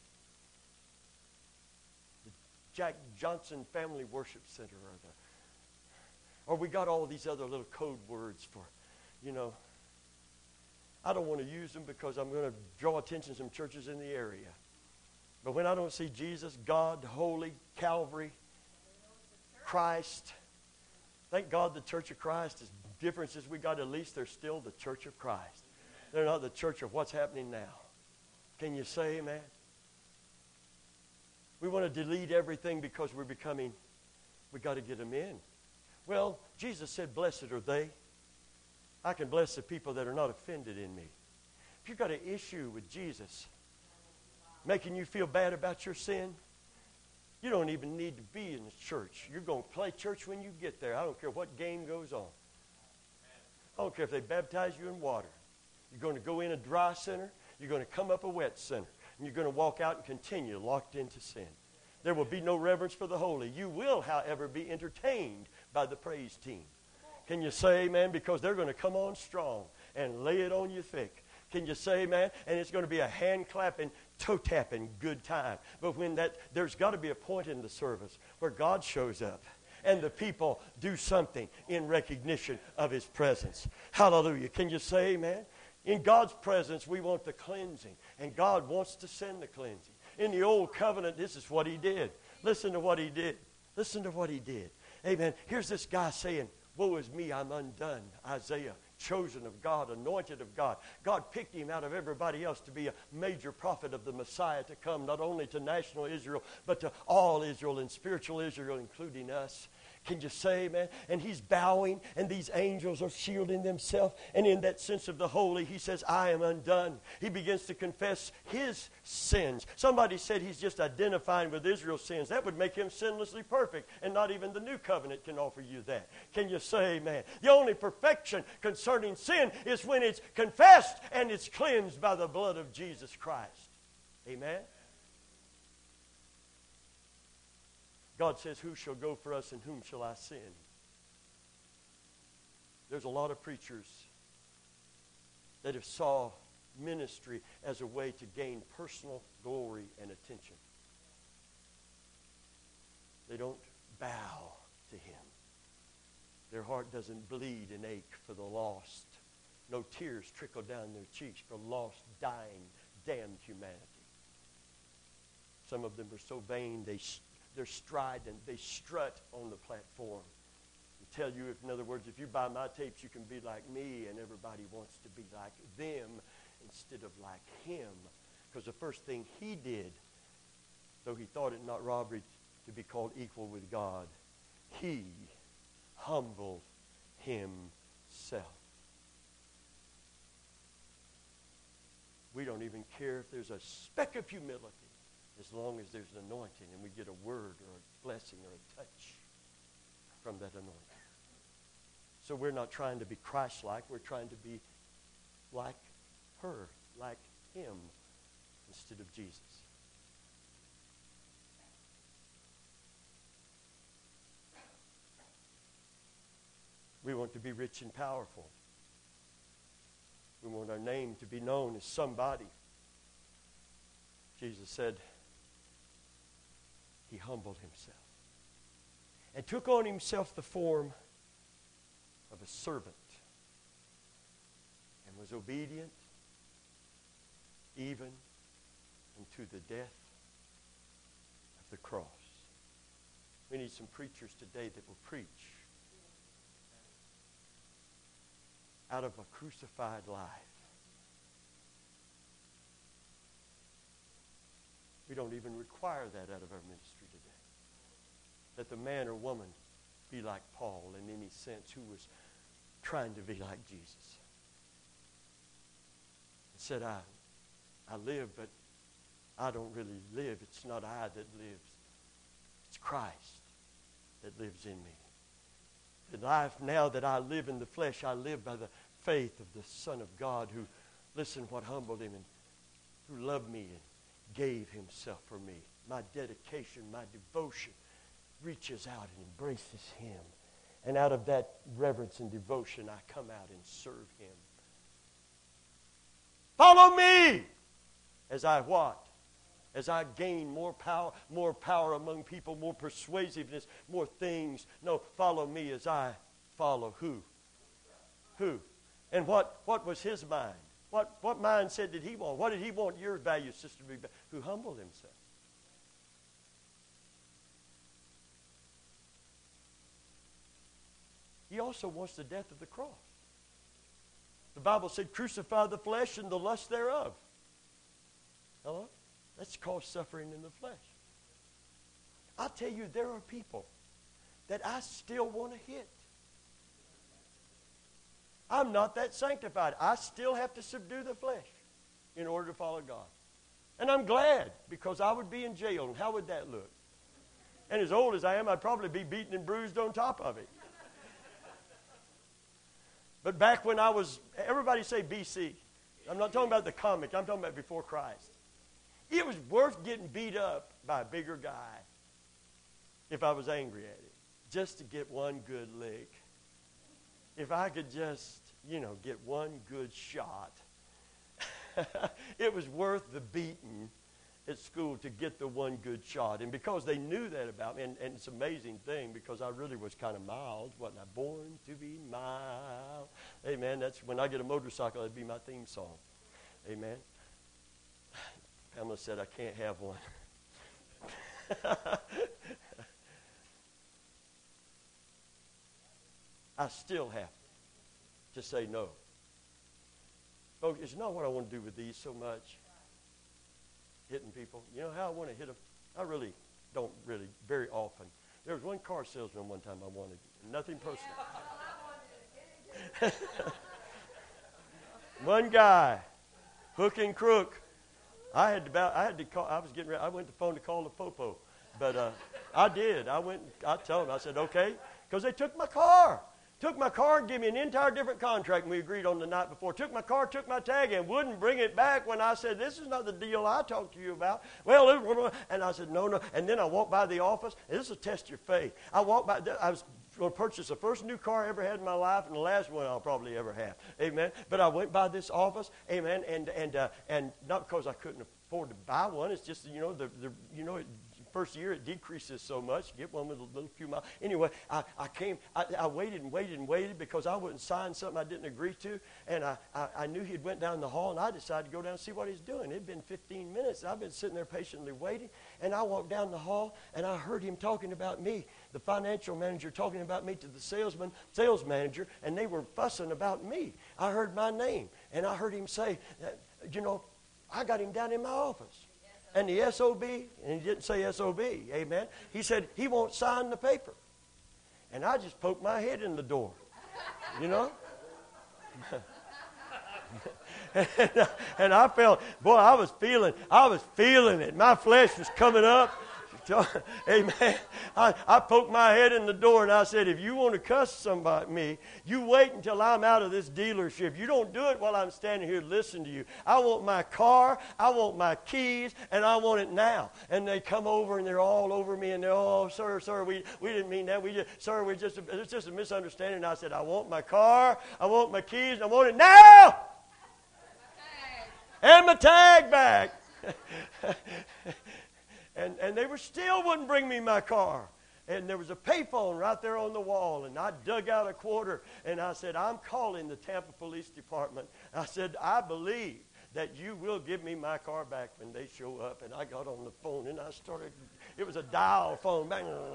The Jack Johnson Family Worship Center, or the or we got all these other little code words for, you know. I don't want to use them because I'm going to draw attention to some churches in the area. But when I don't see Jesus, God, holy, Calvary, Christ, thank God the Church of Christ, as differences we got, at least they're still the Church of Christ. They're not the church of what's happening now. Can you say amen? We want to delete everything because we're becoming, we got to get them in. Well, Jesus said, blessed are they. I can bless the people that are not offended in me. If you've got an issue with Jesus making you feel bad about your sin, you don't even need to be in the church. You're going to play church when you get there. I don't care what game goes on. I don't care if they baptize you in water. You're going to go in a dry center. You're going to come up a wet center. And you're going to walk out and continue locked into sin. There will be no reverence for the holy. You will, however, be entertained by the praise team. Can you say amen? Because they're going to come on strong and lay it on you thick. Can you say amen? And it's going to be a hand-clapping, toe-tapping good time. But when that, there's got to be a point in the service where God shows up and the people do something in recognition of His presence. Hallelujah. Can you say amen? In God's presence, we want the cleansing. And God wants to send the cleansing. In the old covenant, this is what He did. Listen to what He did. Listen to what He did. Amen. Here's this guy saying, woe is me, I'm undone. Isaiah, chosen of God, anointed of God. God picked him out of everybody else to be a major prophet of the Messiah to come, not only to national Israel, but to all Israel and spiritual Israel, including us. Can you say amen? And he's bowing, and these angels are shielding themselves. And in that sense of the holy, he says, I am undone. He begins to confess his sins. Somebody said he's just identifying with Israel's sins. That would make him sinlessly perfect, and not even the new covenant can offer you that. Can you say amen? The only perfection concerning sin is when it's confessed and it's cleansed by the blood of Jesus Christ. Amen? God says, who shall go for us and whom shall I send? There's a lot of preachers that have saw ministry as a way to gain personal glory and attention. They don't bow to Him. Their heart doesn't bleed and ache for the lost. No tears trickle down their cheeks for lost, dying, damned humanity. Some of them are so vain they They're strident. They strut on the platform and tell you, if, in other words, if you buy my tapes, you can be like me, and everybody wants to be like them instead of like Him. Because the first thing He did, though He thought it not robbery to be called equal with God, He humbled Himself. We don't even care if there's a speck of humility, as long as there's an anointing and we get a word or a blessing or a touch from that anointing. So we're not trying to be Christ-like. We're trying to be like her, like Him, instead of Jesus. We want to be rich and powerful. We want our name to be known as somebody. Jesus said, He humbled Himself and took on Himself the form of a servant and was obedient even unto the death of the cross. We need some preachers today that will preach out of a crucified life. We don't even require that out of our ministry today. That the man or woman be like Paul in any sense, who was trying to be like Jesus. said, I, I live, but I don't really live. It's not I that lives. It's Christ that lives in me. The life now that I live in the flesh, I live by the faith of the Son of God who, listen, what humbled him and who loved me and gave himself for me. My dedication, my devotion reaches out and embraces him. And out of that reverence and devotion, I come out and serve him. Follow me as I what? As I gain more power, more power among people, more persuasiveness, more things. No, follow me as I follow who? Who? And what, what was his mind? What, what mindset did he want? What did he want your valued sister to be? Who humbled himself. He also wants the death of the cross. The Bible said, crucify the flesh and the lust thereof. Hello? That's called suffering in the flesh. I tell you, there are people that I still want to hit. I'm not that sanctified. I still have to subdue the flesh in order to follow God. And I'm glad, because I would be in jail, and how would that look? And as old as I am, I'd probably be beaten and bruised on top of it. But back when I was, everybody say B C. I'm not talking about the comic. I'm talking about before Christ. It was worth getting beat up by a bigger guy if I was angry at it, just to get one good lick. If I could just, you know, get one good shot. It was worth the beating at school to get the one good shot. And because they knew that about me, and, and it's an amazing thing, because I really was kind of mild. Wasn't I born to be mild? Amen. That's when I get a motorcycle, that'd be my theme song. Amen. Pamela said I can't have one. I still have to say no. Folks, it's not what I want to do with these so much. Hitting people. You know how I want to hit them? I really don't really very often. There was one car salesman one time I wanted. Nothing personal. One guy, hook and crook. I had to about, I had to call, I was getting ready, I went to the phone to call the popo. But uh, I did. I went, I told him, I said, okay, because they took my car. Took my car and gave me an entire different contract we agreed on the night before. Took my car, took my tag, and wouldn't bring it back when I said, this is not the deal I talked to you about. Well, and I said, no, no. And then I walked by the office, and this will test your faith. I walked by, I was going to purchase the first new car I ever had in my life, and the last one I'll probably ever have. Amen. But I went by this office, amen, and and uh, and not because I couldn't afford to buy one. It's just, you know, the, the you know, it, first year it decreases so much. Get one with a little few miles. Anyway, I, I came, I, I waited and waited and waited because I wouldn't sign something I didn't agree to. And I, I, I knew he'd went down the hall, and I decided to go down and see what he's doing. It had been fifteen minutes. I've been sitting there patiently waiting. And I walked down the hall, and I heard him talking about me, the financial manager talking about me to the salesman, sales manager, and they were fussing about me. I heard my name, and I heard him say, you know, I got him down in my office. And the S O B, and he didn't say S O B, amen. He said he won't sign the paper. And I just poked my head in the door, you know. and, I, and I felt, boy, I was feeling, I was feeling it. My flesh was coming up. Amen. I, I poked my head in the door and I said, if you want to cuss somebody me, you wait until I'm out of this dealership. You don't do it while I'm standing here listening to you. I want my car, I want my keys, and I want it now. And they come over and they're all over me and they're, oh, sir, sir, we, we didn't mean that. We just, sir, we just, it's just a misunderstanding. And I said, I want my car, I want my keys, and I want it now. And my tag back. And and they were still wouldn't bring me my car. And there was a payphone right there on the wall. And I dug out a quarter. And I said, I'm calling the Tampa Police Department. I said, I believe that you will give me my car back when they show up. And I got on the phone and I started. It was a dial phone.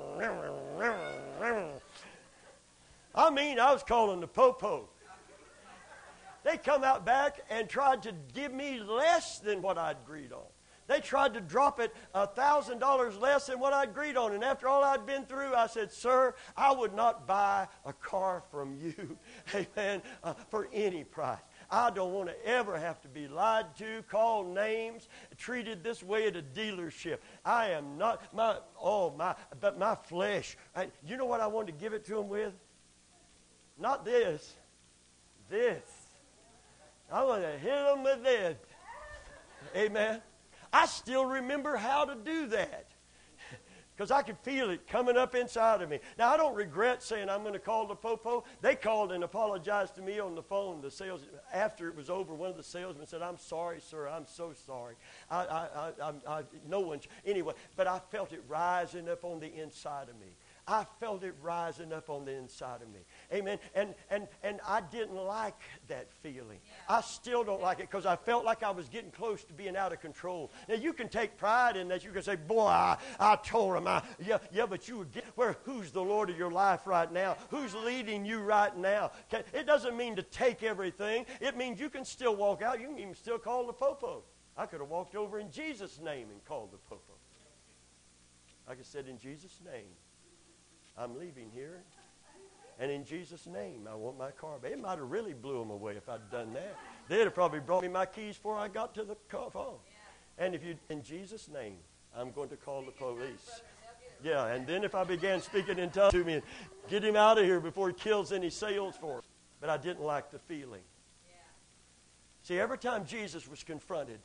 I mean, I was calling the popo. They come out back and tried to give me less than what I'd agreed on. They tried to drop it one thousand dollars less than what I'd agreed on. And after all I'd been through, I said, sir, I would not buy a car from you, amen, uh, for any price. I don't want to ever have to be lied to, called names, treated this way at a dealership. I am not, my, oh, my, but my flesh. I, you know what I wanted to give it to them with? Not this. This. I want to hit them with this. Amen. I still remember how to do that because I could feel it coming up inside of me. Now, I don't regret saying I'm going to call the popo. They called and apologized to me on the phone. The sales, after it was over, one of the salesmen said, "I'm sorry, sir. I'm so sorry. I, I, I, I, I no one." Anyway, but I felt it rising up on the inside of me. I felt it rising up on the inside of me. Amen. And and and I didn't like that feeling. Yeah. I still don't like it because I felt like I was getting close to being out of control. Now, you can take pride in that. You can say, "Boy, I, I told him." I, yeah, yeah, but you would get where who's the Lord of your life right now? Who's leading you right now? Okay, it doesn't mean to take everything. It means you can still walk out. You can even still call the popo. I could have walked over in Jesus' name and called the popo. I could have said, "In Jesus' name, I'm leaving here, and in Jesus' name, I want my car back." It might have really blew them away if I'd done that. They'd have probably brought me my keys before I got to the car phone. And if you, in Jesus' name, I'm going to call the police. Yeah, and then if I began speaking in tongues to me, and get him out of here before he kills any sales for us. But I didn't like the feeling. See, every time Jesus was confronted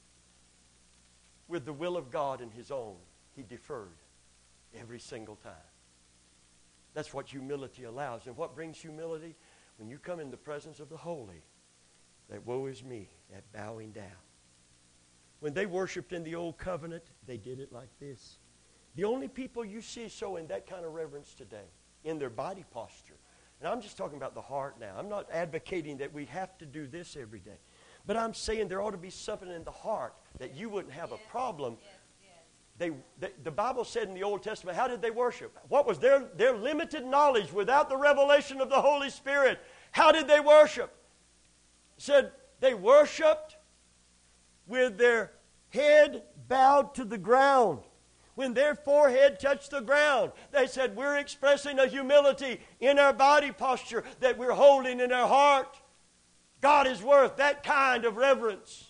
with the will of God and his own, he deferred every single time. That's what humility allows. And what brings humility? When you come in the presence of the holy, that woe is me, that bowing down. When they worshiped in the old covenant, they did it like this. The only people you see showing that kind of reverence today, in their body posture, and I'm just talking about the heart now. I'm not advocating that we have to do this every day. But I'm saying there ought to be something in the heart that you wouldn't have a problem. They, they, the Bible said in the Old Testament, how did they worship? What was their, their limited knowledge without the revelation of the Holy Spirit? How did they worship? It said they worshiped with their head bowed to the ground. When their forehead touched the ground, they said, we're expressing a humility in our body posture that we're holding in our heart. God is worth that kind of reverence.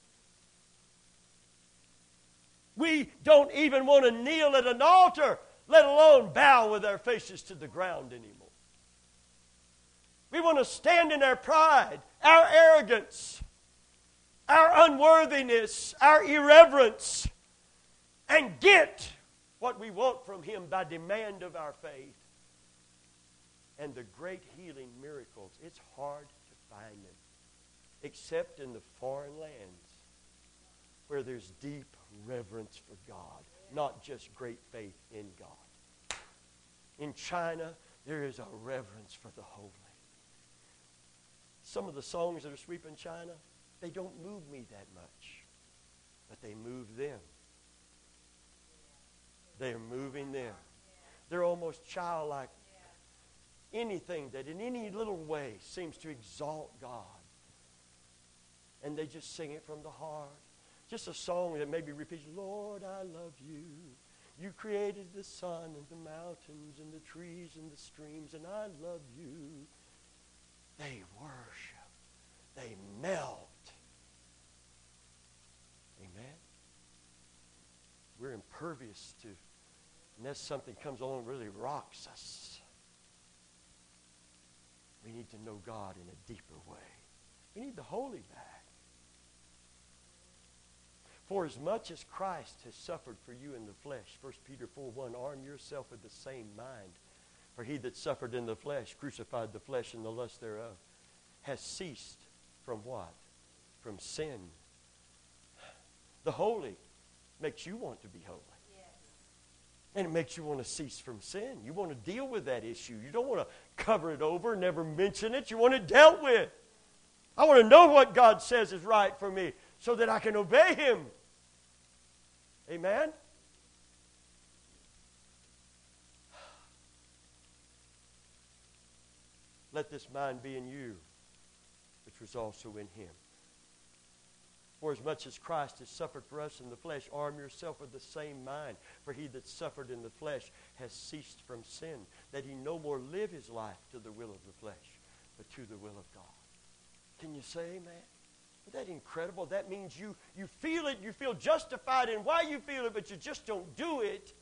We don't even want to kneel at an altar, let alone bow with our faces to the ground anymore. We want to stand in our pride, our arrogance, our unworthiness, our irreverence, and get what we want from Him by demand of our faith. And the great healing miracles, it's hard to find them, except in the foreign lands where there's deep reverence for God, not just great faith in God. In China, there is a reverence for the holy. Some of the songs that are sweeping China, they don't move me that much, but they move them. They are moving them. They're almost childlike. Anything that in any little way seems to exalt God. And they just sing it from the heart. Just a song that maybe repeats, Lord, I love you. You created the sun and the mountains and the trees and the streams, and I love you. They worship. They melt. Amen. We're impervious to, unless something comes along and really rocks us. We need to know God in a deeper way. We need the holy back. For as much as Christ has suffered for you in the flesh, First Peter four one, arm yourself with the same mind. For he that suffered in the flesh, crucified the flesh and the lust thereof, has ceased from what? From sin. The holy makes you want to be holy. Yes. And it makes you want to cease from sin. You want to deal with that issue. You don't want to cover it over, never mention it. You want it dealt with. I want to know what God says is right for me so that I can obey Him. Amen? Let this mind be in you, which was also in Him. For as much as Christ has suffered for us in the flesh, arm yourself with the same mind. For he that suffered in the flesh has ceased from sin, that he no more live his life to the will of the flesh, but to the will of God. Can you say amen? Isn't that incredible? That means you, you feel it, you feel justified in why you feel it, but you just don't do it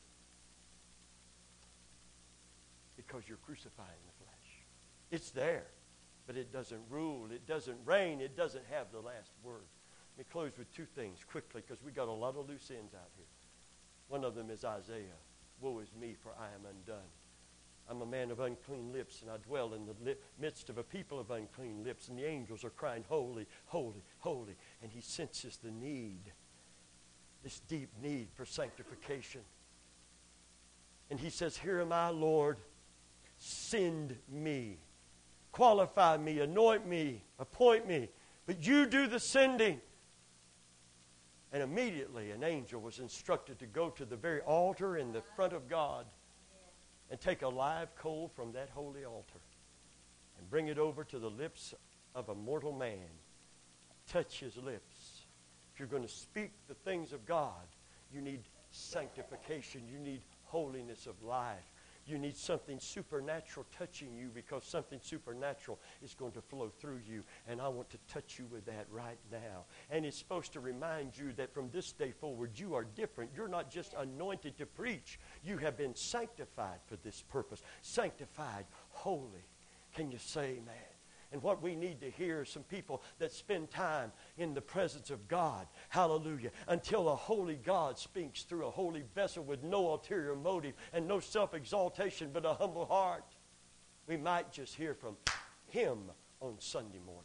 because you're crucifying the flesh. It's there, but it doesn't rule, it doesn't reign, it doesn't have the last word. Let me close with two things quickly because we got a lot of loose ends out here. One of them is Isaiah. Woe is me, for I am undone. I'm a man of unclean lips, and I dwell in the li- midst of a people of unclean lips, and the angels are crying, holy, holy, holy. And he senses the need, this deep need for sanctification. And he says, here am I, Lord, send me. Qualify me, anoint me, appoint me, but you do the sending. And immediately an angel was instructed to go to the very altar in the front of God and take a live coal from that holy altar and bring it over to the lips of a mortal man. Touch his lips. If you're going to speak the things of God, you need sanctification. You need holiness of life. You need something supernatural touching you because something supernatural is going to flow through you. And I want to touch you with that right now. And it's supposed to remind you that from this day forward, you are different. You're not just anointed to preach. You have been sanctified for this purpose. Sanctified, holy. Can you say amen? And what we need to hear is some people that spend time in the presence of God. Hallelujah. Until a holy God speaks through a holy vessel with no ulterior motive and no self-exaltation but a humble heart. We might just hear from Him on Sunday morning.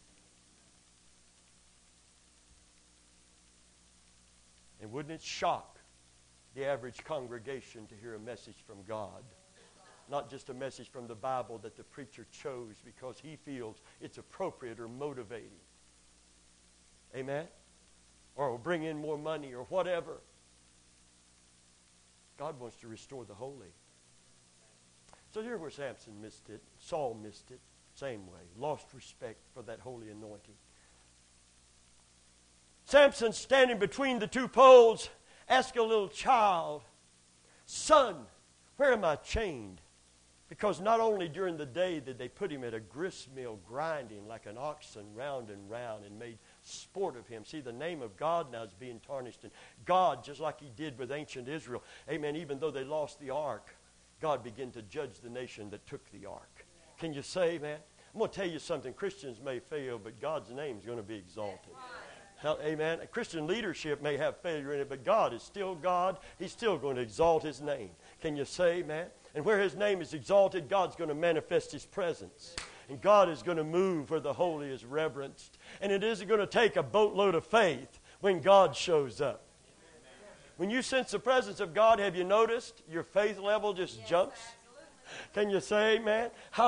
And wouldn't it shock the average congregation to hear a message from God? Not just a message from the Bible that the preacher chose because he feels it's appropriate or motivating. Amen? Or will bring in more money or whatever. God wants to restore the holy. So here's where Samson missed it. Saul missed it. Same way. Lost respect for that holy anointing. Samson, standing between the two poles, asked a little child, son, where am I chained? Because not only during the day did they put him at a grist mill grinding like an oxen round and round and made sport of him. See, the name of God now is being tarnished. And God, just like he did with ancient Israel, amen, even though they lost the ark, God began to judge the nation that took the ark. Can you say, man? I'm going to tell you something. Christians may fail, but God's name is going to be exalted. Now, amen. A Christian leadership may have failure in it, but God is still God. He's still going to exalt his name. Can you say, man? And where his name is exalted, God's going to manifest his presence. And God is going to move where the holy is reverenced. And it isn't going to take a boatload of faith when God shows up. When you sense the presence of God, have you noticed your faith level just jumps? Can you say amen?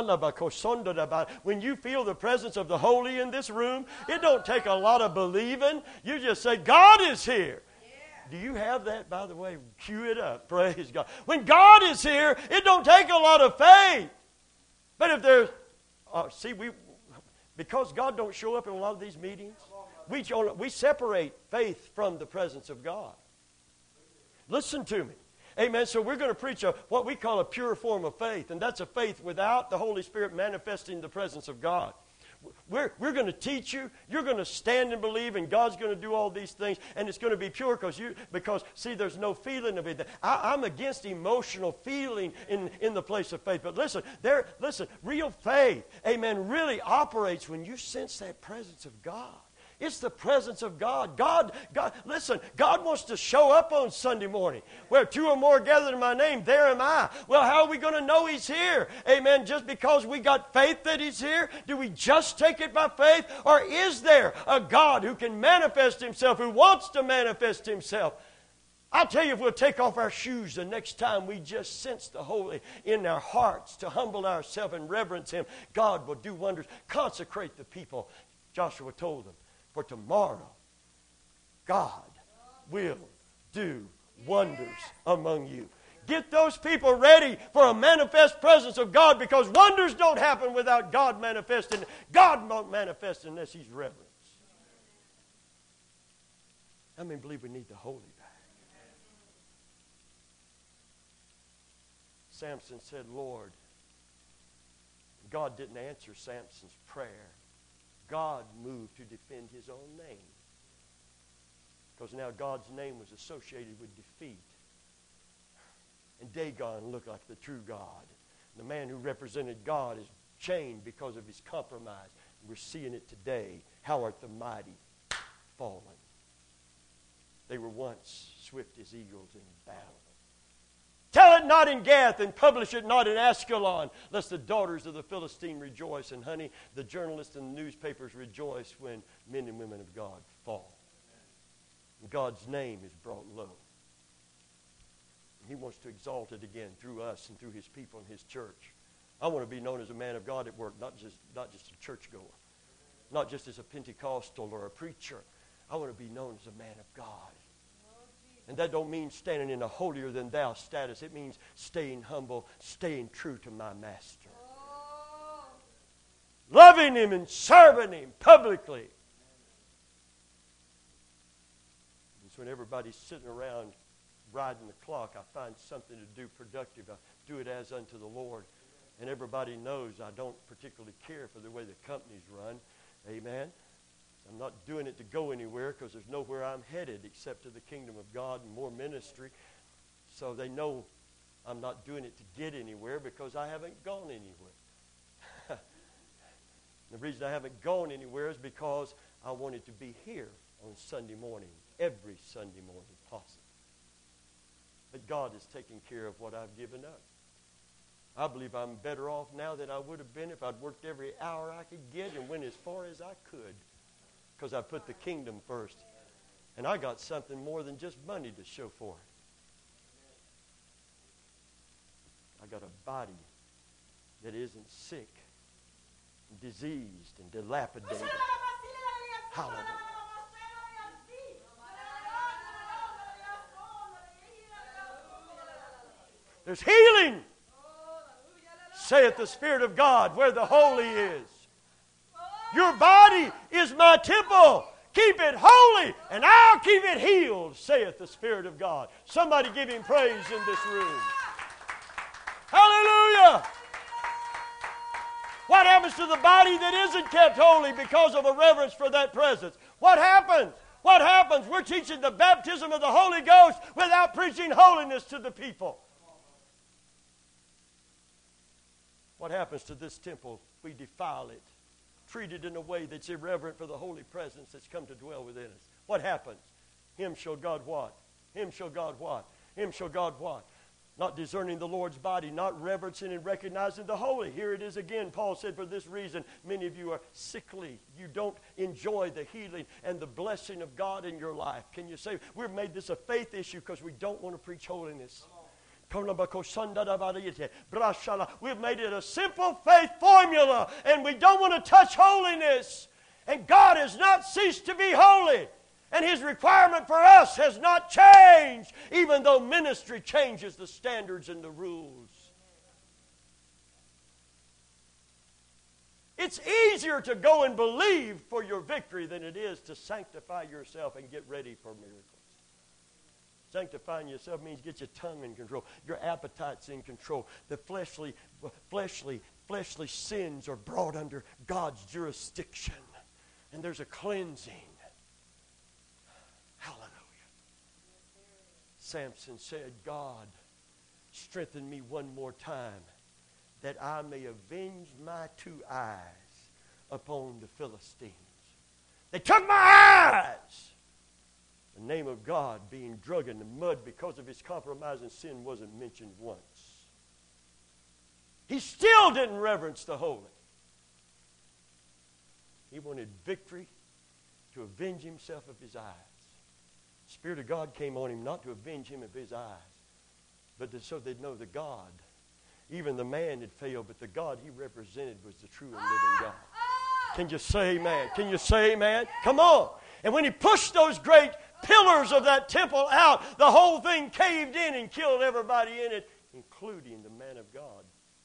When you feel the presence of the holy in this room, it don't take a lot of believing. You just say, God is here. Do you have that, by the way? Cue it up. Praise God. When God is here, it don't take a lot of faith. But if there's, uh, see, we because God don't show up in a lot of these meetings, we, we separate faith from the presence of God. Listen to me. Amen. So we're going to preach a, what we call a pure form of faith, and that's a faith without the Holy Spirit manifesting the presence of God. We're, we're going to teach you. You're going to stand and believe, and God's going to do all these things, and it's going to be pure because, you, because see, there's no feeling of it. I, I'm against emotional feeling in, in the place of faith. But listen, there, listen, real faith, amen, really operates when you sense that presence of God. It's the presence of God. God, God, listen, God wants to show up on Sunday morning. Where two or more gathered in my name, there am I. Well, how are we going to know He's here? Amen. Just because we got faith that He's here? Do we just take it by faith? Or is there a God who can manifest Himself, who wants to manifest Himself? I'll tell you, if we'll take off our shoes the next time we just sense the holy in our hearts to humble ourselves and reverence Him, God will do wonders. Consecrate the people. Joshua told them. For tomorrow, God will do wonders among you. Get those people ready for a manifest presence of God, because wonders don't happen without God manifesting. God won't manifest unless He's reverenced. How many believe we need the holy back? Samson said, Lord, God didn't answer Samson's prayer. God moved to defend his own name. Because now God's name was associated with defeat. And Dagon looked like the true God. The man who represented God is chained because of his compromise. We're seeing it today. How art the mighty fallen? They were once swift as eagles in battle. Tell it not in Gath and publish it not in Askelon, lest the daughters of the Philistine rejoice. And honey, the journalists and the newspapers rejoice when men and women of God fall. And God's name is brought low. And he wants to exalt it again through us and through his people and his church. I want to be known as a man of God at work, not just, not just a churchgoer, not just as a Pentecostal or a preacher. I want to be known as a man of God. And that don't mean standing in a holier than thou status. It means staying humble, staying true to my master. Oh. Loving him and serving him publicly. It's when everybody's sitting around riding the clock, I find something to do productive. I do it as unto the Lord. And everybody knows I don't particularly care for the way the company's run. Amen. I'm not doing it to go anywhere because there's nowhere I'm headed except to the kingdom of God and more ministry. So they know I'm not doing it to get anywhere because I haven't gone anywhere. The reason I haven't gone anywhere is because I wanted to be here on Sunday morning, every Sunday morning possible. But God has taken care of what I've given up. I believe I'm better off now than I would have been if I'd worked every hour I could get and went as far as I could. Because I put the kingdom first. And I got something more than just money to show for it. I got a body that isn't sick, diseased, and dilapidated. Hallelujah. There's healing, saith the Spirit of God, where the holy is. Your body is my temple. Keep it holy, and I'll keep it healed, saith the Spirit of God. Somebody give him praise in this room. Hallelujah. What happens to the body that isn't kept holy because of a reverence for that presence? What happens? What happens? We're teaching the baptism of the Holy Ghost without preaching holiness to the people. What happens to this temple? We defile it. Treat it in a way that's irreverent for the holy presence that's come to dwell within us. What happens? Him shall God what? Him shall God what? Him shall God what? Not discerning the Lord's body, not reverencing and recognizing the holy. Here it is again. Paul said, for this reason, many of you are sickly. You don't enjoy the healing and the blessing of God in your life. Can you say, we've made this a faith issue because we don't want to preach holiness. We've made it a simple faith formula, and we don't want to touch holiness. And God has not ceased to be holy. And his requirement for us has not changed, even though ministry changes the standards and the rules. It's easier to go and believe for your victory than it is to sanctify yourself and get ready for miracles. Sanctifying yourself means get your tongue in control, your appetites in control. The fleshly, fleshly, fleshly sins are brought under God's jurisdiction. And there's a cleansing. Hallelujah. Samson said, God, strengthen me one more time that I may avenge my two eyes upon the Philistines. They took my eyes. The name of God being drug in the mud because of his compromise and sin wasn't mentioned once. He still didn't reverence the holy. He wanted victory to avenge himself of his eyes. The Spirit of God came on him not to avenge him of his eyes, but to, so they'd know the God. Even the man had failed, but the God he represented was the true and living God. Can you say amen? Can you say amen? Come on. And when he pushed those great pillars of that temple out, the whole thing caved in and killed everybody in it, including the man of God.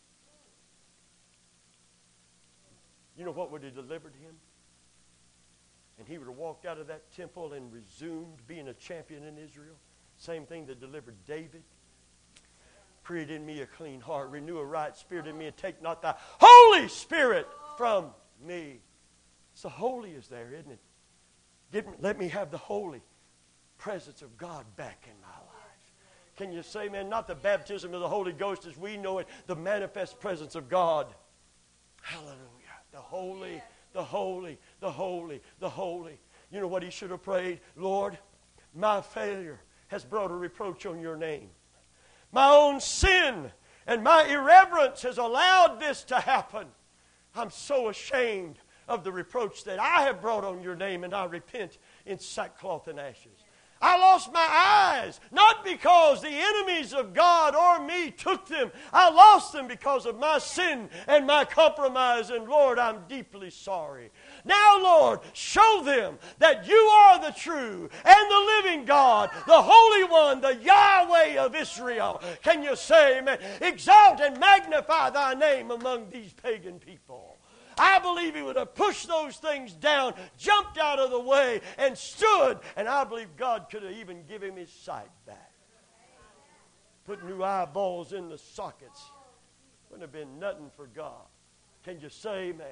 You know what would have delivered him? And he would have walked out of that temple and resumed being a champion in Israel. Same thing that delivered David. Create in me a clean heart, renew a right spirit in me, and take not thy Holy Spirit from me. It's the holy is there, isn't it? Give me, let me have the holy presence of God back in my life. Can you say, man, not the baptism of the Holy Ghost as we know it, the manifest presence of God. Hallelujah. The holy, the holy, the holy, the holy. You know what he should have prayed? Lord, my failure has brought a reproach on your name. My own sin and my irreverence has allowed this to happen. I'm so ashamed of the reproach that I have brought on your name, and I repent in sackcloth and ashes. I lost my eyes, not because the enemies of God or me took them. I lost them because of my sin and my compromise, and Lord, I'm deeply sorry. Now, Lord, show them that you are the true and the living God, the Holy One, the Yahweh of Israel. Can you say, amen? Exalt and magnify thy name among these pagan people. I believe he would have pushed those things down, jumped out of the way, and stood. And I believe God could have even given him his sight back. Put new eyeballs in the sockets. Wouldn't have been nothing for God. Can you say amen?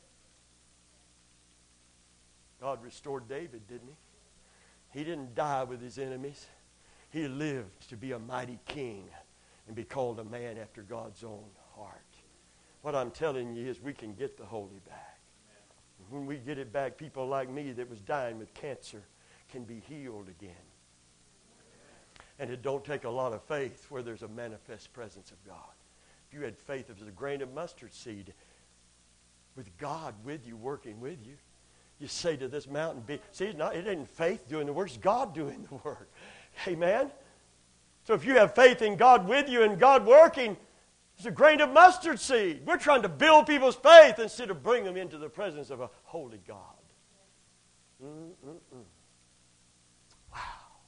God restored David, didn't he? He didn't die with his enemies. He lived to be a mighty king and be called a man after God's own heart. What I'm telling you is we can get the holy back. When we get it back, people like me that was dying with cancer can be healed again. And it don't take a lot of faith where there's a manifest presence of God. If you had faith of a grain of mustard seed, with God with you, working with you, you say to this mountain, be, see, it's not, it ain't faith doing the work, it's God doing the work. Amen? So if you have faith in God with you and God working, it's a grain of mustard seed. We're trying to build people's faith instead of bring them into the presence of a holy God. Mm-mm-mm. Wow.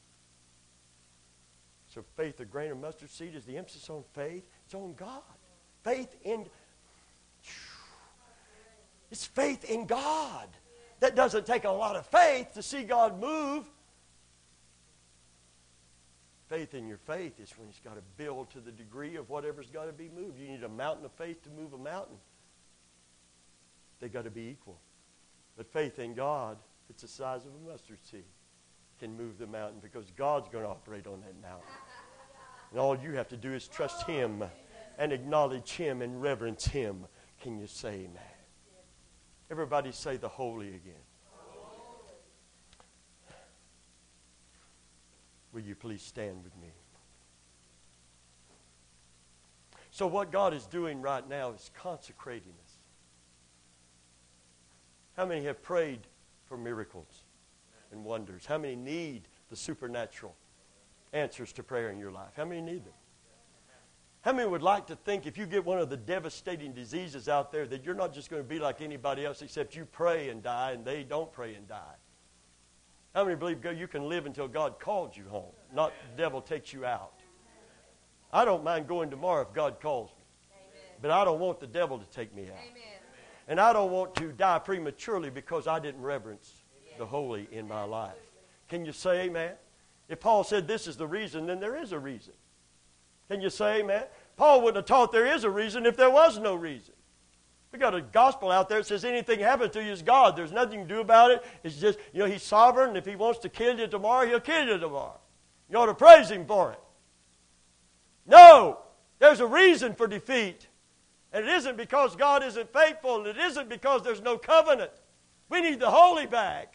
So faith, a grain of mustard seed, is the emphasis on faith. It's on God. Faith in... It's faith in God. That doesn't take a lot of faith to see God move. Faith in your faith is when it's got to build to the degree of whatever's got to be moved. You need a mountain of faith to move a mountain. They've got to be equal. But faith in God, it's the size of a mustard seed, can move the mountain because God's going to operate on that mountain. And all you have to do is trust him and acknowledge him and reverence him. Can you say amen? Everybody say the holy again. Will you please stand with me? So what God is doing right now is consecrating us. How many have prayed for miracles and wonders? How many need the supernatural answers to prayer in your life? How many need them? How many would like to think if you get one of the devastating diseases out there that you're not just going to be like anybody else except you pray and die and they don't pray and die? How many believe you can live until God calls you home, not the devil takes you out? I don't mind going tomorrow if God calls me. Amen. But I don't want the devil to take me out. Amen. And I don't want to die prematurely because I didn't reverence Amen. The holy in my life. Can you say amen? If Paul said this is the reason, then there is a reason. Can you say amen? Paul wouldn't have taught there is a reason if there was no reason. We got a gospel out there that says anything happens to you is God. There's nothing you can do about it. It's just, you know, he's sovereign. And if he wants to kill you tomorrow, he'll kill you tomorrow. You ought to praise him for it. No, there's a reason for defeat. And it isn't because God isn't faithful. And it isn't because there's no covenant. We need the holy back.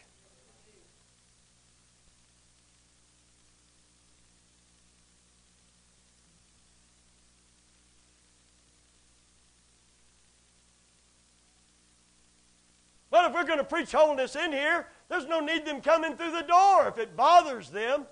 But if we're going to preach holiness in here, there's no need them coming through the door if it bothers them.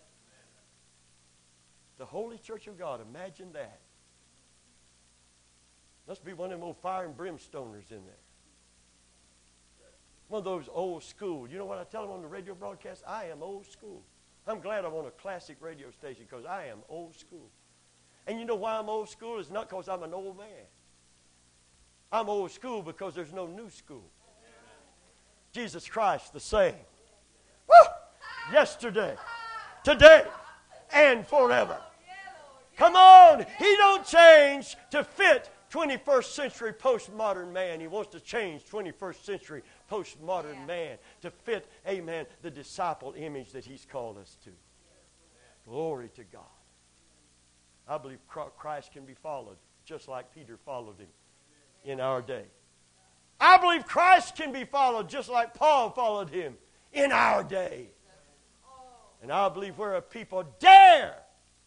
The holy church of God, imagine that. Must be one of them old fire and brimstoners in there. One of those old school. You know what I tell them on the radio broadcast? I am old school. I'm glad I'm on a classic radio station because I am old school. And you know why I'm old school? It's not because I'm an old man. I'm old school because there's no new school. Jesus Christ the same. Woo! Yesterday, today, and forever. Come on. He don't change to fit twenty-first century postmodern man. He wants to change twenty-first century postmodern yeah. man to fit, amen, the disciple image that he's called us to. Glory to God. I believe Christ can be followed just like Peter followed him in our day. I believe Christ can be followed just like Paul followed him in our day. And I believe where a people dare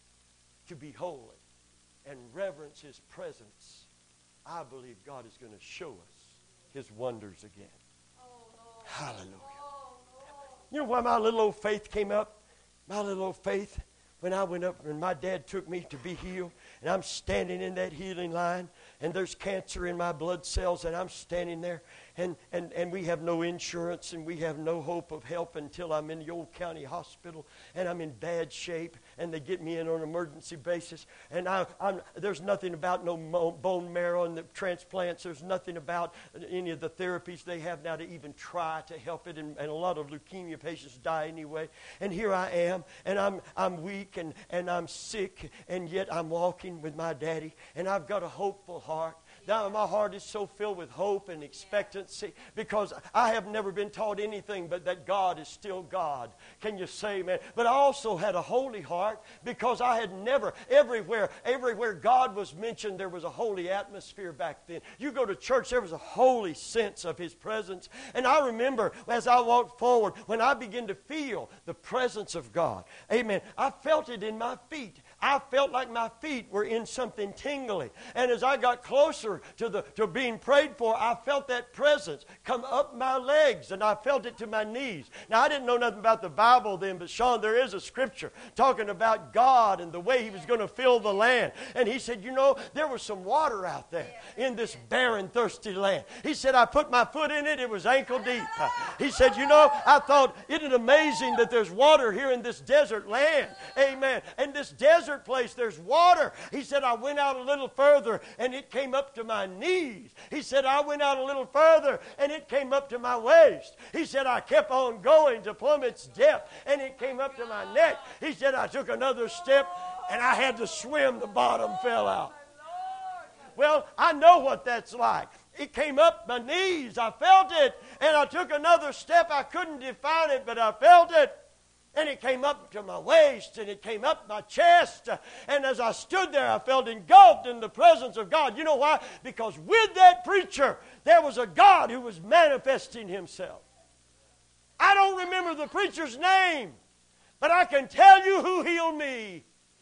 to be holy and reverence His presence, I believe God is going to show us His wonders again. Hallelujah. You know why my little old faith came up? My little old faith, when I went up and my dad took me to be healed, and I'm standing in that healing line, and there's cancer in my blood cells, and I'm standing there, and, and, and we have no insurance, and we have no hope of help until I'm in the old county hospital, and I'm in bad shape, and they get me in on an emergency basis, and I, I'm, there's nothing about no mo- bone marrow and the transplants. There's nothing about any of the therapies they have now to even try to help it, and, and a lot of leukemia patients die anyway. And here I am, and I'm I'm weak, and, and I'm sick, and yet I'm walking with my daddy, and I've got a hopeful heart. Now my heart is so filled with hope and expectancy because I have never been taught anything but that God is still God. Can you say amen? But I also had a holy heart because I had never, everywhere, everywhere God was mentioned, there was a holy atmosphere back then. You go to church, there was a holy sense of His presence. And I remember as I walked forward, when I began to feel the presence of God, amen, I felt it in my feet. I felt like my feet were in something tingly. And as I got closer to the to being prayed for, I felt that presence come up my legs, and I felt it to my knees. Now, I didn't know nothing about the Bible then, but Sean, there is a scripture talking about God and the way He was going to fill the land. And he said, you know, there was some water out there in this barren, thirsty land. He said, I put my foot in it, it was ankle deep. He said, you know, I thought, isn't it amazing that there's water here in this desert land? Amen. And this desert place, there's water. He said, I went out a little further and it came up to my knees. He said, I went out a little further and it came up to my waist. He said, I kept on going to plummet's depth and it came up to my neck. He said, I took another step and I had to swim. The bottom fell out. Well, I know what that's like. It came up my knees. I felt it. And I took another step. I couldn't define it, but I felt it. And it came up to my waist, and it came up my chest. And as I stood there, I felt engulfed in the presence of God. You know why? Because with that preacher, there was a God who was manifesting Himself. I don't remember the preacher's name, but I can tell you who healed me.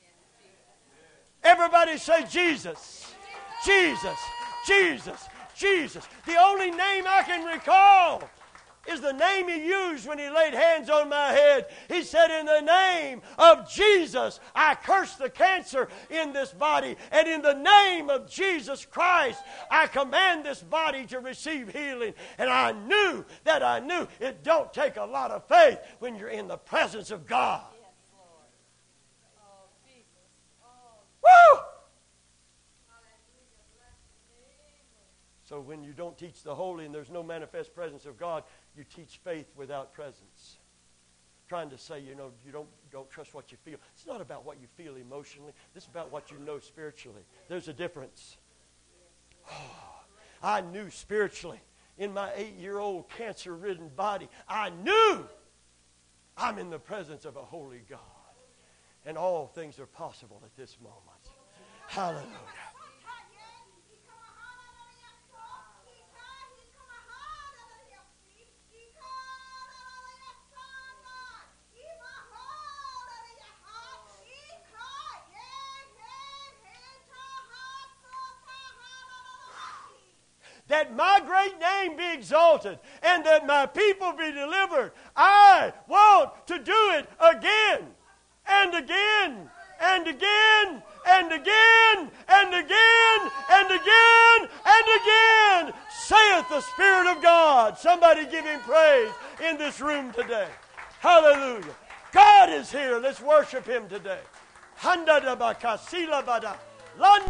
Everybody say Jesus. Jesus. Jesus. Jesus. The only name I can recall is the name He used when He laid hands on my head. He said, in the name of Jesus, I curse the cancer in this body. And in the name of Jesus Christ, I command this body to receive healing. And I knew that I knew it don't take a lot of faith when you're in the presence of God. Yes, Lord. Oh, Jesus. Oh. Woo! So when you don't teach the holy and there's no manifest presence of God, you teach faith without presence. Trying to say, you know, you don't, don't trust what you feel. It's not about what you feel emotionally. This is about what you know spiritually. There's a difference. Oh, I knew spiritually in my eight-year-old cancer-ridden body. I knew I'm in the presence of a holy God. And all things are possible at this moment. Hallelujah. That my great name be exalted and that my people be delivered. I want to do it again and again and again and again and again and again and again, saith the Spirit of God. Somebody give Him praise in this room today. Hallelujah. God is here. Let's worship Him today.